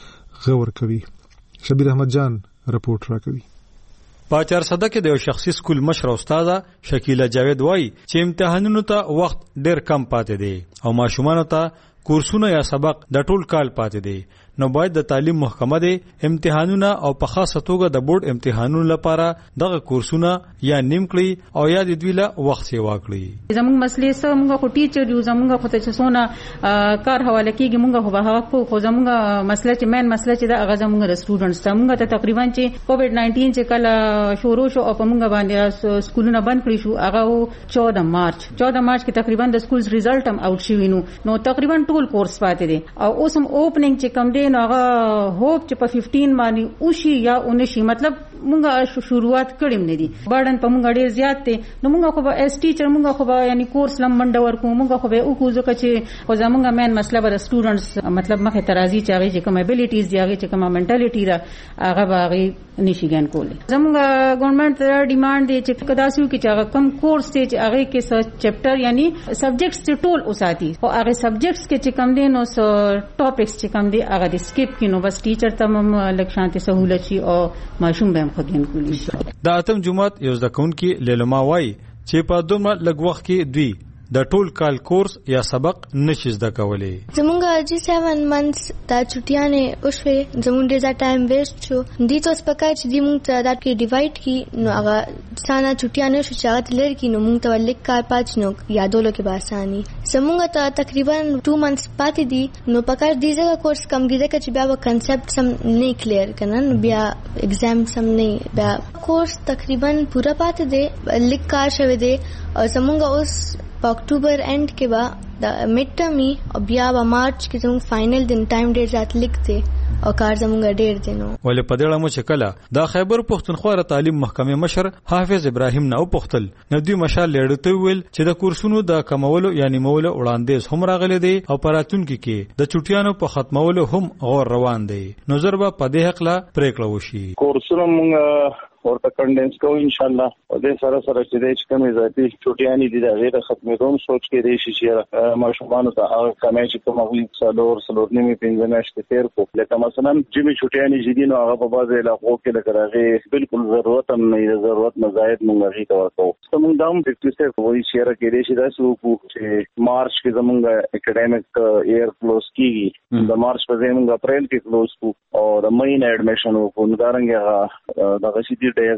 غور کوي. شبیر احمد جان رپورټ راکوي. په چارسده کې د یو شخصي سکول مشر استاد شکیله جاوید وایي چې امتحانونو ته وخت ډېر کم پاتې دی او ماشومانو ته کورسونه یا سبق د ټول کال پاتې دی. نو باید د تعلیم محکمه د امتحانونه او په خاصه توګه د بورډ امتحانونو لپاره دغه کورسونه یا نیم کړي او یا د دوی له وخت سیوا کړي. زموږ مسلې سره موږ خو ټیچر یو، زموږ خو ته څونه کار حواله کیږي موږ خو به هغه خو زموږ مسله چې مین مسله چې دا هغه زموږ د سټوډنټس ته موږ ته تقریبا چې کووډ-19 چې کله شروع شو او په موږ باندې سکولونه بند کړی شو هغه 14 مارچ کې تقریبا د سکولز ریزلټ هم اوټ شوی نو تقریبا ټول کورس پاتې دي او اوس هم اوپننګ چې کم دی نو هغه هوپ چې په 15 باندې اوشي یا اونشي، مطلب مونږه شروعات کړیم نه دي، برډن په مونږ ډیر زیات دی. نو مونږ خو به اس ټیچر مونږ خو به یعنی کورس لم منډه ورکو، مونږ خو به او کو ځکه چې خو زمونږ مین مسله به سټوډنټس مطلب مخه ترازی چاغي چې کوم ابیلیټیز دی هغه چې کوم منټالیټی را هغه باغی نشي ګان کولی. زمونږ ګورنمنت ډیماند دی چې کداسیو کې چې هغه کم کورس دی چې هغه کې څه چپټر یعنی سبجیکټس ټول اوساتی او هغه سبجیکټس کې چې کم دي نو ټاپکس چې کم دي هغه د سکیپ کینو بس ټیچر ته هم لکشانته سہولت شي او ماشوم به هم خګین کولی شي. د اتم جمعات یو ځکونکي لیلما وای چې په دومره لږ وخت کې دوی د ټول کال کورس یا سبق نشي زده کولای. زمونږ چې 7 months دا چټیانه اوسوي زمونږ ډیر ټایم ویسټ شو. دي تاسو پکای چې دی مونږ ته دا کې ډیوایډ کی نو هغه سانا چټیانه شو چې هغه لر کی نو مونږ ته لیک کار پات نو یادولو کې باسانی. زمونږ ته تقریبا 2 months پاتې دي نو پکای دي ځکه کورس کم کیږي چې بیا و کنسپټ سم نه کلیر کنه نو بیا ایگزام سم نه بیا کورس تقریبا پورا پاتې دي لیک کار شوی دی او زمونږ اوس په اکتوبر اند کې با د میډ ټرمي او بیا په مارچ کې زموږ فائنل دین ټایم ډیر ځات لیکته او کار زموږ ډیر دینو. ولې په دې اړه مو چې کله د خیبر پختونخوا تعلیم محکمې مشر حافظ ابراهیم نو پختل نو دوی مشال لیډته ویل چې د کورسونو د کمولو یعنی مولو وړاندیز هم راغلي دي او پراتونکو کې د چټیانو په ختمولو هم غور روان دي. نظر به په دې حق لا پریکړه وشي. کورسونه موږ ورته کنډنس کوو ان شاء الله او د سره چې د کمی ذاتی چټیانی دي د غیر ختمېدون سوچ کې دی چې ماشومان ته هغه کمی چې کومه وي سلور نیمه پنځناشت تیر کو لکه مثلا جمی چټیانی جدي نو هغه په بازه علاقو کې لکه هغه بالکل ضرورت هم نه ضرورت نه زائد موږ هغه ته ورکو. زموږ دام پریکټیسر وایي چې راکې دی چې تاسو کو چې مارچ کې زموږ اکیډمیک ایئر کلوز کیږي د مارچ په ځای موږ اپریل کې کلوز کو او د مې نه اډمیشن وکړو نو دارنګ هغه دغه شي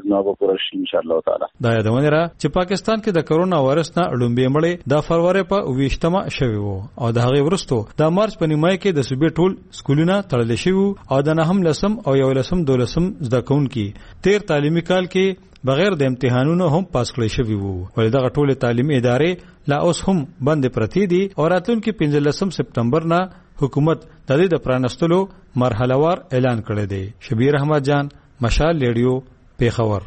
ان شاء الله تعالی. دا یادونه را چې پاکستان کې د کرونا وایرس نه لومبي مړې د فروری په 28مه شوی وو او د هغه ورستو د مارچ په نیمای کې د صوبې ټول سکولونه تړل شوی او د نهم لسم او یو لسم دولسم زده کوونکي تیر تعلیمي کال کې بغیر د امتحانونو هم پاس کړی شوی وو. ولې دغه ټول تعلیمي ادارې لا اوس هم بند پرتی دي او راتلونکي 15 سپتمبر نه حکومت د دې د پرانستلو مرحله وار اعلان کړی دی. شبیر احمد جان مشال ریډیو پیښور.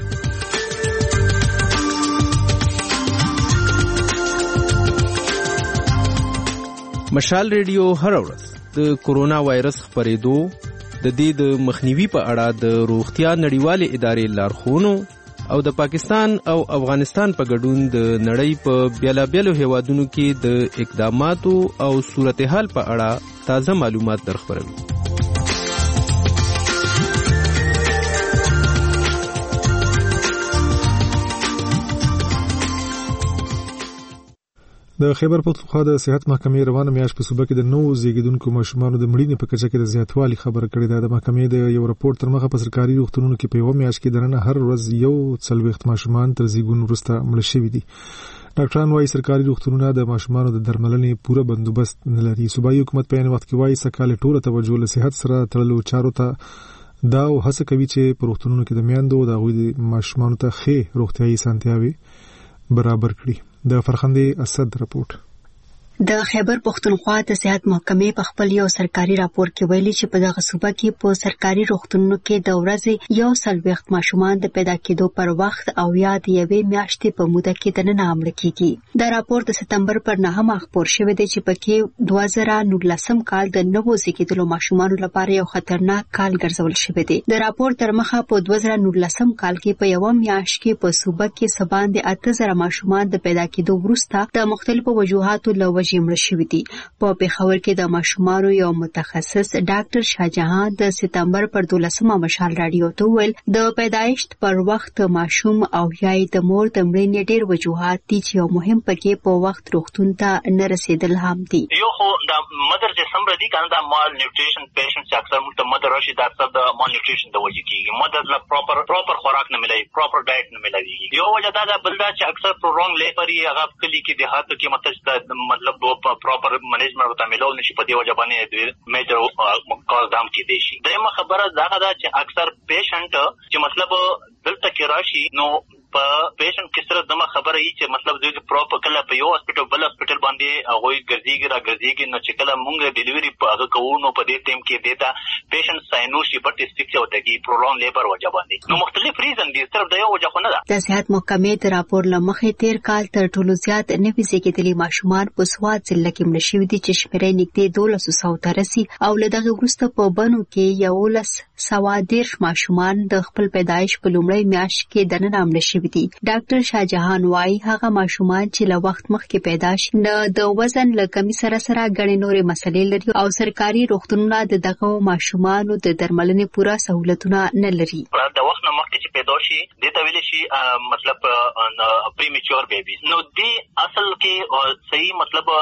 مشال ریډیو هر ورځ د کورونا وایرس خپرېدو د دې د مخنیوي په اړه د روغتیا نړیوالې ادارې لارښوونو او د پاکستان او افغانستان په ګډون د نړۍ په بیلابیلو هیوادونو کې د اقداماتو او صورتحال په اړه تازه معلومات درخبروي. د خیبر پختونخوا د صحت محکمې روانه میاشت په صوبه کې د نو زیږیدونکو ماشومانو د مړینې په کچه کې د زیاتوالي خبره کړې ده. د محکمې د یو راپور تر مخه په سرکاري روغتونونو کې په یو میاشت کې دننه هر ورځ یو 40 ماشومان تر زیږون وروسته مړه شوي دي. ډاکټران وايي سرکاري روغتونونه د ماشومانو د درملنې پوره بندوبست نه لري. صوبایي حکومت په یوه وخت کې وايي سکهاله ټوله توجه له صحت سره تړلو چارو ته دا او هڅه کوي چې په روغتونونو کې د میندو د هغوی د ماشومانو ته ښې روغتیايي اسانتیاوې برابر کړي. د فرخندې اسد رپورټ. د خیبر پختونخوا د صحت محکمې په خپل یو سرکاري راپور کې ویلي چې په دغه صوبه کې په سرکاري روغتونونو کې د ورځې یو 40 ماشومان د پیدا کېدو پر وخت او یا د یوې میاشتې په موده کې دننه مړه کیږي. دا راپور د سپتمبر پر 9 خپور شوی دی چې پکې 2019 کال د نوو زیږیدلو ماشومانو لپاره یو خطرناک کال ګرځول شوی دی. د راپور تر مخه په 2019 کال کې په یو میاشت کې په صوبه کې سباندې 8000 ماشومان د پیدا کېدو وروسته د مختلفو وجوهاتو له مړه شوي دي. په پېښور کې د ماشومانو یو متخصص ډاکټر شاهجهان د سپتمبر پر 12 مشال رادیو ته ویل د پیدایښت پر وخت ماشوم او یا د مور د مړینې ډېر وجوهات دي چې یو مهم پکې په وخت روغتون ته نه رسیدل هم دي. یو خو د مدر چې سم ردی کنه د مال نیوټریشن پیشنټ چې اکثر موږ ته مدر راشي د اکثر د مال نیوټریشن د وجې کېږي. مدر لا پراپر خوراک نه ملایي، پراپر ډایټ نه ملایي. یو وجه دا بل دا چې اکثر پرونګ لیبر یې هغه کلی کې دیهاتو کې مطلب پراپر منیجمنت ته ملو نشي. په دې وجه باندې د میجر کاز دام کې دي شي. دغه خبره دا ده چې اکثر پیشنټ چې مطلب دلته کې راشي نو په پیشنټ کې سره دمه خبره ای چې مطلب دوی پراپر کله په یو هسپټل بل هسپټل باندې هغه ګرځيږي نو چې کله مونږ ډیلیوري په هغه کوو نو په دې ټیم کې دیتا پیشنټ ساينوشي بټ سټیک وته کې پرولون لیبر وجه باندې نو مختلف ریزن دي. صرف د یو وجه خو نه ده. د صحت محکمې د راپور لمخې تیر کال تر ټولو زیات نوي زیږیدلي ماشومان په سواد ضلع کې مړه شوي دي چې شمیرې نږدې 1200 ته رسي او له دغه وروسته په بنو کې 1110 ماشومان د خپل پیدایش په لومړۍ میاشت کې دننه مړه شوي دي. ډاکټر شاهجهان وايي هغه ماشومان چې له وخت مخکې پیدا شي نه د وزن له کمی سره غړي نورې مسلې لري او سرکاري روغتونونه دغه ماشومانو د درملنې پوره سہولتونه نه لري. د وخت نه مخکې چې پیدا شي د ته ویل شي مطلب پریمیچور بیبیز نو دی اصل کې صحیح مطلب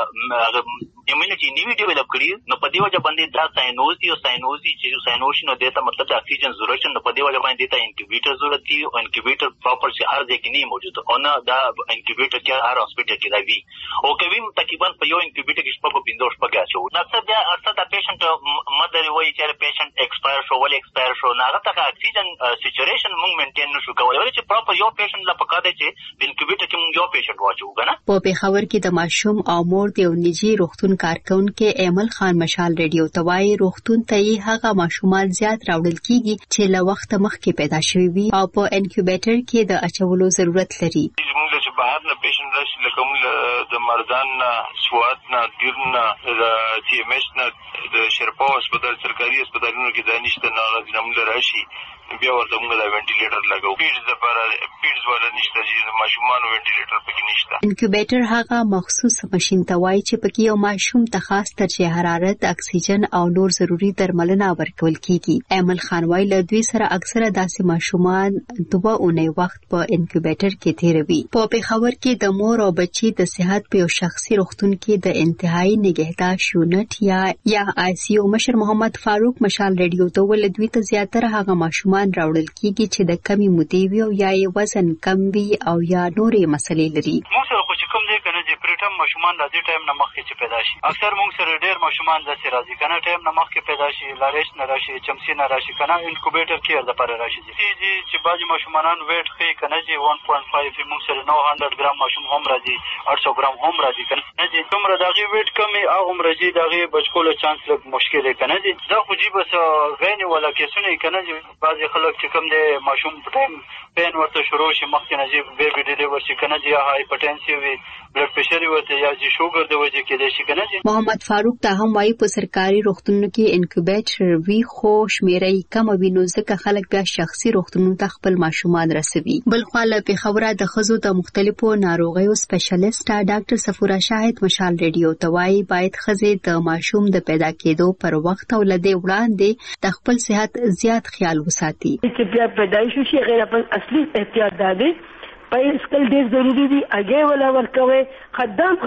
ایمونټی نیوی ډیولپ کړي نو په دې وجه باندې دا ساينوزي چې ساينوشي نو دته مطلب د اکسیجن ضرورت نو په دې وجه باندې ته انکیوبیټر ضرورت دی او انکیوبیټر پراپر چې هر ځای کې نه موجود او نه دا انکیوبیټر کې هر هسپټل کې دا وی او کوي تقریبا په یو انکیوبیټر کې شپه په 15 شپه کې اچو نو څه دا پیشنټ مدر وایي چې پیشنټ ایکسپایر شو نه هغه ته اکسیجن سچوریشن موږ مینټین نشو کولای چې پراپر یو پیشنټ لا پکا دی چې د انکیوبیټر کې موږ یو پیشنټ واچو کنه. په پېښور کې د ماشوم او مور د نجی روغتون کارکونکو ایمل خان مشال ریډیو توای روغتون ته یې هغه ماشومان زیات راوړل کیږي چې له وخت مخکې پیدا شوي وي او په انکیوبیټر کې د اچولو ضرورت لري. موږ چې بهر نه پیشنټ راشي لکه موږ د مردان نه سوات نه دیر نه د ټي ام ایس نه د شرپا هسپتال سرکاري هسپتالونو کې د نشته نه غوښنه موږ راشي بیا ورته موږ د وینټیلیټر لګاو. پیډز ولا نشته چې د ماشومانو وینټیلیټر پکې نشته. انکیوبیټر هغه مخصوص ماشين ته وایي چې پکې یو ماشوم ته خاص درجه حرارت، اکسیجن او نور ضروری درملنه ورکول کیږي. ایمل خان وایي له دوی سره اکثره داسې ماشومان 2 اونۍ وخت په انکیوبیټر کې تیروي. په پېښور کې د مور او بچي د صحت په یو شخصي روغتون کې د انتهایی نگهداشت یونټ یا آی سی یو مشر محمد فاروق مشال ریډیو ته ول دوی ته زیاتره هغه ماشومان راوړل کیږي چې د کمی مودې وي او یا وزن کم وي او یا نورې مسلې لري. موږ سره خو چې کوم دی کنه چې پریټم ماشومان د دې ټایم نه مخکې چې پیدا شي اکثر موږ سره ډېر ماشومان داسې راځي کنه ټایم نه مخکې پیدا شي لاریش نه راشي چمسي نه راشي کنه انکوبیټر کې د لپاره راشي چې باجی ماشومان ویټ خې کنه چې 1.5 موږ سره 900 ګرام ماشوم هم راځي 800 ګرام هم راځي کنه چې کومره دغه ویټ کمی او هم راځي دغه بچکول چانس لږ مشکل دی کنه چې دا خو جی بس غین ولا کیسونه کنه چې بعضی خلک چې کوم دی ماشوم په ټایم پین ورته شروع شي مخکې نه چې بیبي ډیلیور شي کنه چې هایپرټنسیو وي بلډ پريشر ورته یا چې شوګر د وجې کې دی شي کنه چې محمد فاروق ته هم وايي په سرکاري روغتونونو کې انکیوبیټر وی خو شمیرې کم وینو ځکه خلک بیا شخصي روغتونونو ته خپل ماشومان رسوي. بل خو له پېښور د خزو د مختلفو ناروغیو سپیشلیسټ ډاکټر صفورا شاهد مشال ریډیو ته وايي باید خزې د ماشوم د پیدا کېدو پر وخت او لدې وړاندې د خپل صحت زیات خیال وساتي. چې بیا پیدایش شي غیر اصلي احتیاط ده پیس کل ډیر ضروری دي اگې ولا ورکوي خدام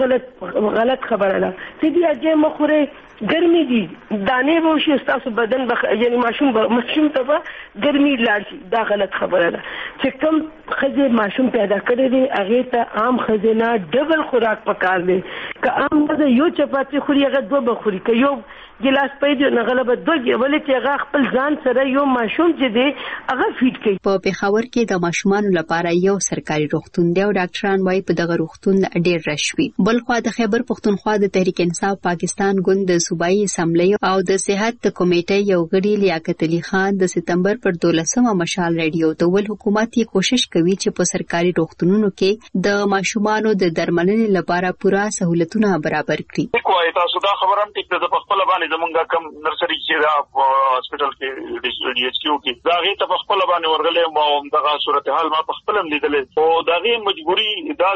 غلط خبره ده چې دی اگې مخوره ګرمي دي دانې به شي تاسو بدن یعنی ماشوم ته ګرمي لاړ شي دا غلط خبره ده چې کوم خزه ماشوم پیدا کړی دی هغه ته عام خزینه ډبل خوراک پکار دی که عام د یو چپاتی خوري هغه دوه بخوري که یو ګلاس پیدا نه غلبه دوه ولې چې هغه خپل ځان سره یو ماشوم چې دی هغه فیډ کوي. په پېښور کې د ماشومانو لپاره یو سرکاري روغتون دی او ډاکټران وايي په دغه روغتون ډېر رشوي. بل خو د خیبر پښتونخوا د تحریک انصاف پاکستان ګوند د صوبایي اسمبلی او د صحت کمیټې یو غړي لیاقت علي خان د سپتمبر پر 12 مشال ریډیو ته ول حکومت یې کوشش کوي چې په سرکاري روغتونونو کې د ماشومانو د درملنې لپاره پوره سہولتونه برابر کړي. کوی تاسو دا خبرم ټیک د خپل باندې زمونږه کم نرسري چې دا هاسپټل کې ډي ایچ کیو کې دا غي ته خپل باندې ورغلې مو دغه صورتحال ما خپل لیدلې او دا غي مجبوری دا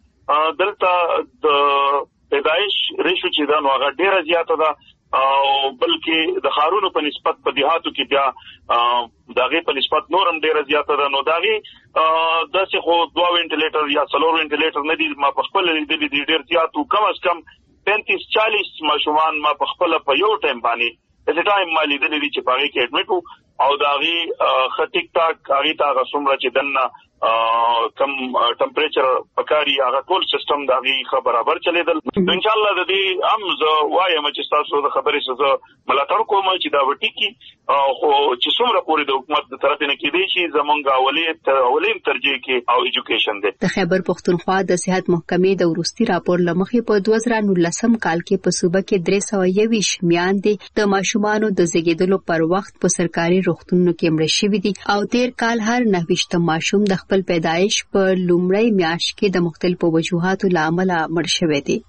چې دلته د پیدایش ریشو چې دا نو هغه ډیره زیاته ده او بلکې د خارونو په نسبت په دیهاتو کې بیا داغه په نسبت نورم ډیره زیاته ده نو داغه داسې خو 2 وینټیلیټر یا 3 وینټیلیټر نه دي ما په خپل لیدلې دي ډیر زیاتو کم از کم 35-40 ماشومان ما په خپل په یو ټایم باندې د ټایم مالي د دې چې پاره کې اډمیټ او داغي خټیک تاک هغه تا غسمره چې دنه کم ټمپریچر پکاري هغه ټول سیستم داغي برابر چلیدل ان شاء الله د دې هم وایم چې تاسو د خبرې سره ملاتړ کوم چې دا وټی کی خو چې څومره پورې د حکومت د طرف نه کېدی شي زمونږ اولین ترجیح کې او ایجوکیشن دی. د خیبر پښتونخوا د صحت محکمې د ورستي راپور لمخې په 2019 کال کې په صوبه کې 321 میاندې د ماشومانو د زیږیدلو پر وخت په سرکاري روغتونونو کې مړ شوي دي او تیر کال هر 9 ماشوم د خپل پیدایش په لومړی میاشت کې د مختلفو وجوهاتو لامل مړ شوی دي.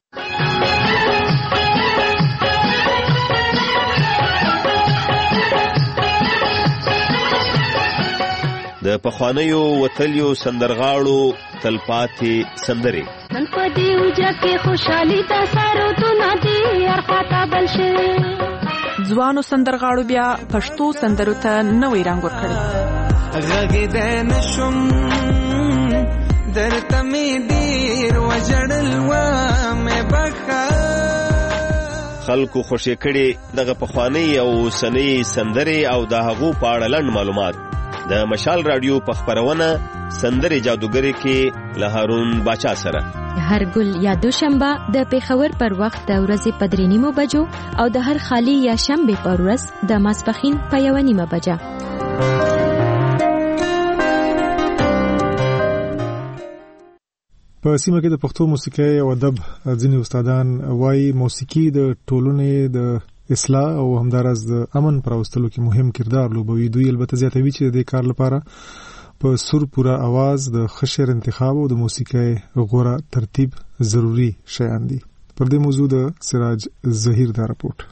د پخوانیو وتلیو سندرغاړو تلپاتې سندرې نن په دې وجه کې خوشحالي دا سارو تو ندي ارخاته بل شي ځوانو سندرغاړو بیا پښتو سندرو ته نوې رنګ ورکړی غږ دې نشم درته مې ډېر وژړل ومې بخښه خلکو خوشې کړي دغه پخوانۍ او اوسنۍ سندرې او د هغو په اړه لنډ معلومات د مشال رادیو په خپرونه سندرې جادوګري کې له هارون باچا سره هر ګل یا دوشنبه د پېښور پر وخت د ورځې په 3:30 بجو او د هر خالی یا شنبه پر ورځ د ماسپخین په 1:30 بجه. په سیمه کې د پښتو موسیقي او ادب ځینې استادان وايي موسیقي د ټولنې د اصلاح او همدارس د امن پراوستلو کې مهم کردار لوبوي. دوی البته زیاتوي چې د کار لپاره په سر پورا आवाज د خشر انتخاب او د موسیقي غوړه ترتیب ضروری شیان دي. پر دې موضوع د سراج ظهیر دا راپورټ.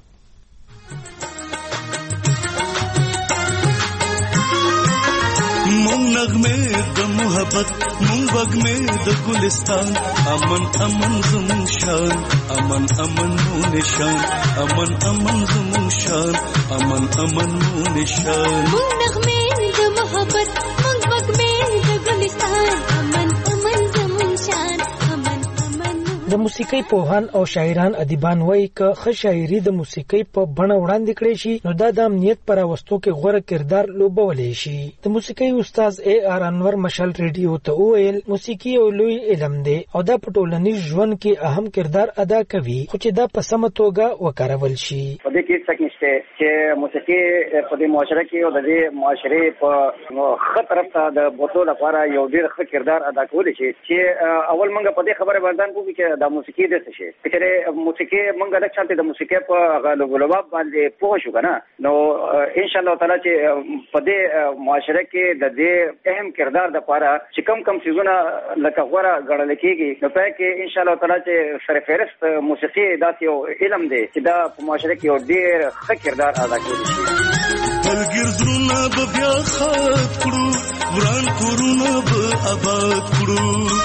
مون نغمه د محبت مون وګمه د ګلستان امن امن زمون شان امن امن مون نشان امن امن زمون شان امن امن مون نشان مون نغمه د محبت مون وګمه د ګلستان امن امن زمون شان امن امن د موسیقي پوهان او شاعران ادیبان وایي که ښه شاعري د موسیقي په بڼه وړاندې کړي شي نو دا د امنیت پر راوستو کې غوره کردار لوبولی شي. د موسیقي استاد AR انور مشال ریډیو ته وویل موسیقي یو لوی علم دی او دا په ټولنیز ژوند کې اهم کردار ادا کوي خو چې دا په سمه توګه وکارول شي. په دې کې څه نشته چې موسیقي په دې معاشره کې او د دې معاشرې په ښه طرف ته د بوتلو لپاره یو ډېر ښه کردار ادا کولی شي چې اول موږ په دې خبره باندې کوو چې د موسیقي د څه شي چې موسیقي موږ د چانته د موسیقي په غلوباب باندې پوه شو کنه نو ان شاء الله تعالی چې په دې معاشره کې د دې اهم کردار د لپاره چې کم سيزونه لکه غوړه غړل کېږي نو په کې ان شاء الله تعالی چې سرفهرست موسیقي داسې یو علم دی چې دا په معاشره کې یو ډېر ښه کردار ادا کوي. ګرځونه به بیا خاط کړو وران کورونه به آباد کړو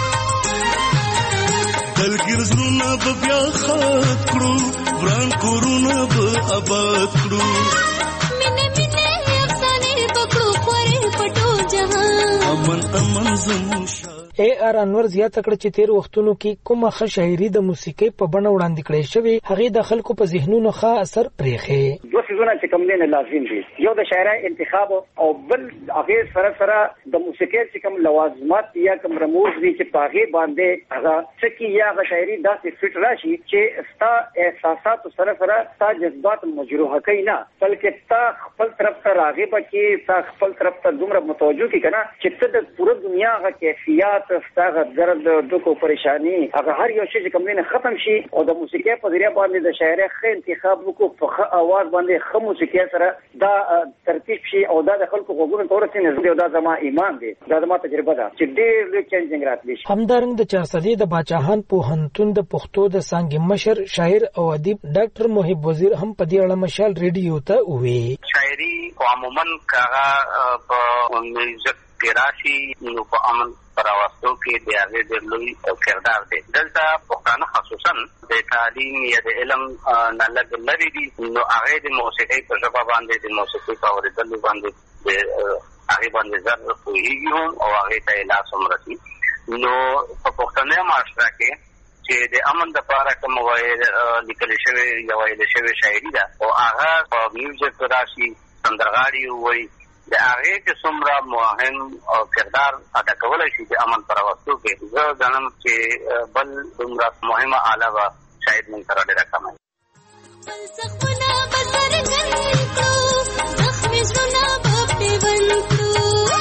ګرځونه به بیا خاط کړو وران کورونه به آباد کړو مینه مینه افسانې پکړو خورې پټو جهان امن امن زمون شان اے آر انور زیاته کړ چې تیر وختونو کې کومه ښه شاعري د موسیقۍ په بڼه وړاندې کړې شوې هغه د خلکو په ذهنونو ښه اثر پرېښی. دوه سيزونه چې کوم دي لازم دي، یو د شاعرۍ انتخاب او بل هغه سره د موسیقۍ چې کوم لوازمات یا کوم رموز دي چې پاغه باندې هغه څکی یا هغه شاعري داسې فټ راشي چې ستا احساسات سره ستا جذبات مجروح کوي نه، بلکې تا خپل طرف ته راغب کې تا خپل طرف ته دومره متوجه کی کنه چې ته د پوره دنیا غا کیفیت ستاسو درد دکو پریشانی هغه هر یو شی چې کوم نه ختم شي او د موسیقۍ په ذریعہ باندې د شاعرۍ ښه انتخاب وکړو په ښه आवाज باندې ښه موسیقۍ سره دا ترتیب شي او دا د خلکو غوږونو ته ورسېږي. نو دا زما ایمان دی، دا زما تجربه ده چې ډېر لوی چینجینګ راتلی شي. همدارنګ د چارسدي د باچاهان پوهنتون د پښتو د څانګې مشر شاعر او ادیب ډاکټر محب وزیر هم په دې اړه مشال ریډیو ته وویل. شاعري عموما کاغه په میوزیک کې راشي نو په امن پراوستو کې د هغه د لوی کردار دی. دلته پښتانه خصوصا د تعلیم یا د علم نه لږ لري دي، نو هغه د موسیقۍ په ژبه باندې د موسیقۍ په اورېدلو باندې د هغه باندې زر پوهیږي او هغه ته لاس هم رسي. نو په پښتني معاشره کې چې د امن د لپاره کوم وایي لیکل شوی یا ویل شوی شاعري ده او هغه په میوزیک راشي سندرغاړي وایي د هغه چې څومره مهم او کردار ادا کولای شي د امن پر واسطو کې زه ځانم چې بل دومره مهمه علاوه شاید من سره ډېر کم وي. فلسفنا بسر جنکو زخم زړه په ونکو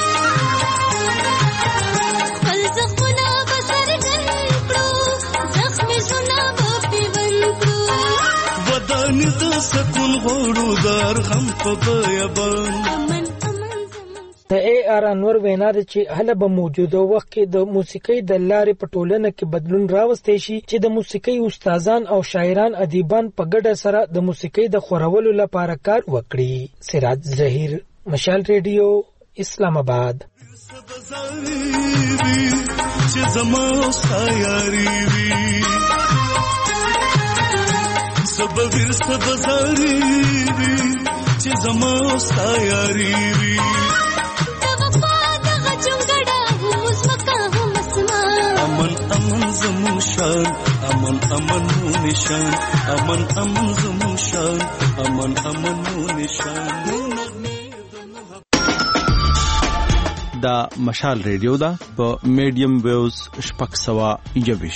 فلسفنا بسر جنکو زخم زړه په ونکو ودان د سکون غوړو دار غم په بیابان. د اے آر انور وینا ده چې هله به موجوده وخت کې د موسیقۍ د لارې په ټولنه کې بدلون راوستي شي چې د موسیقۍ استادان او شاعران ادیبان په ګډه سره د موسیقۍ د خورولو لپاره کار وکړي. سراج ظهیر، مشال ریډیو، اسلام آباد. چې زما سایاري وي سبب سبزاري وي چې زما سایاري وي امن امن زمون شان امن امن مو نشان امن امن زمون شان امن امن مو نشان. دا مشال ریډیو دا په میډیم ویوز شپږ سوه یویش.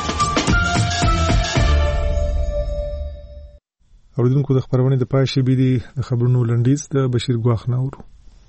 اوریدونکو د خبرونه د پای شی بي دي د خبرونو لنډیز د بشیر ګواخ ناورو.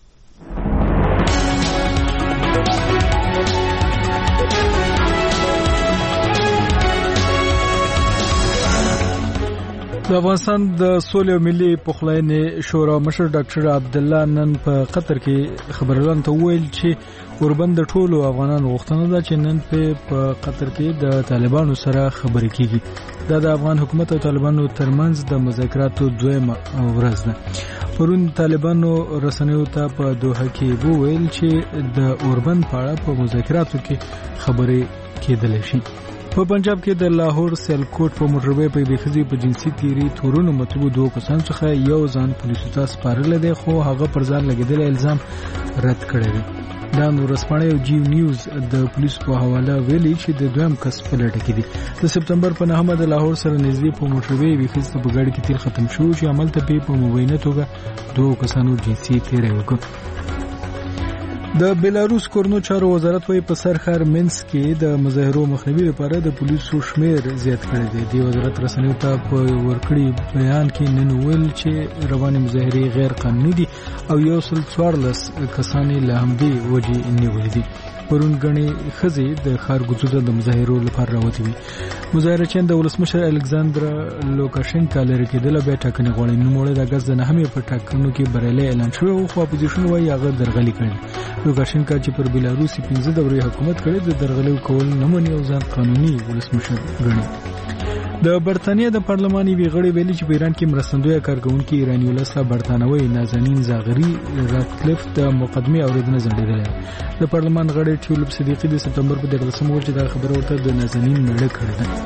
د افغانستان د سولې او ملي پخلاینې شورا مشر ډاکټر عبد الله نن په قطر کې خبرونه ته ویل چې اوربند د ټولو افغانانو غوښتنه ده چې نن په قطر کې د طالبانو سره خبرې کیږي. دا د افغان حکومت او طالبانو ترمنځ د مذاکراتو دویمه ورځ ده. پرون طالبانو رسنیو ته په دوحه کې وویل چې د اوربند په اړه په مذاکراتو کې خبرې کېدلی شي. په پنجاب کې د لاهور سیالکوټ په موټروي په بيخزي په جنسي تیری تورونو مطلوب دوه کسان څخه یو ځان پولیسو ته سپارل دي خو هغه پر ځان لګیدل الزام رد کړی دی. دا ورسپانه او جیو نیوز د پولیسو په حواله ویلي چې د دویم کس په لټه کې دي. د سپتمبر په 9 د لاهور سره نږدې په موټروي بيخزي په ګاډي کې تیر ختم شو چې عمل ته په مبینه توګه دوه کسانو جنسي تیری وکړ. د بیلاروس کورنو چارو وزارت وايي په سرخر منس کې د مظاهرو مخنیوي لپاره د پولیسو شمیر زیات کړی دی. د وزارت رسنیو ته په ورکړی بیان کې نن ویل چې رواني مظاهرې غیر قانوني دي او 114 کسان له همدې وجې نیولې دي. پرون غني خزي د خارګوزو د مظاهرو لپاره راوتی وي. مظاهرچیان د ولسمشر الکساندر لوکاشنکا لري کېدل به ټاکنې غوړي نوموړی د اگست 9 په ټاکنو کې بریالي اعلان شو او خو اپوزیشن وايي هغه درغلي کړي. لوکاشنکا چې پر بیلاروسي 15 دورې حکومت کړي د درغلي کول نه مني او ځان قانوني ولسمشر ګڼي. د برتانیا د پارلماني ویغړې ویلي چې په ایران کې مرستندوی کارکونکو ایرانی ولسه برتانوي نازنین زاغری راتکلیف د مقدمه اوریدنه ځنډیدل. د پارلمان غړي ټیولپ صدیقی د سپتمبر په 13 ورځ دا خبر ورته د نازنین مړه کړه.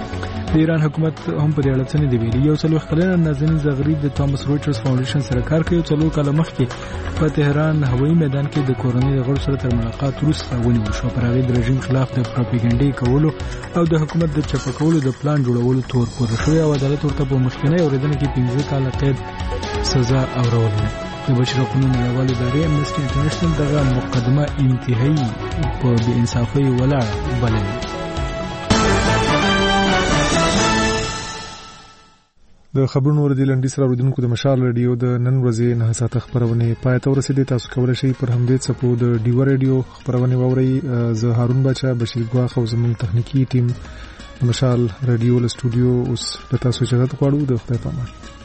د ایران حکومت هم په دې اړه څه نه دی ویلي. یو څلوېښت کلنه نازنین زغري د توماس روچرز فاونډیشن سره کار کوي. 4 کاله مخکې په تهران هوایي میدان کې د کورنۍ غړو سره تر ملاقات وروسته ونیول شو. پر هغې د رژیم خلاف د پروپاګاندا کولو او د حکومت د چپه کولو د پلان جوړولو تور پورته شوی او عدالت ورته په مخکنۍ اورېدنه کې 15 کاله قید سزا اورولې. د بشري حقوقو نړیوالې ادارې امنسټي انټرنیشنل دغه مقدمه انتهایی په بې انصافۍ ولاړه بللې. د خبرونو ورته لنډی سره اوریدونکو د مشال رادیو د نن ورځې 9 ساعته خبرونه پای ته ورسېدې. تاسو کولی شئ پر همدې څپو د ډیو رادیو خبرونه واورئ. زه هارون بچا، بشیر ګواخ او زموږ تخنیکی ټیم مشال رادیو له سټوډیو اوس د تاسو اجازه غواړو. د خدای په امان.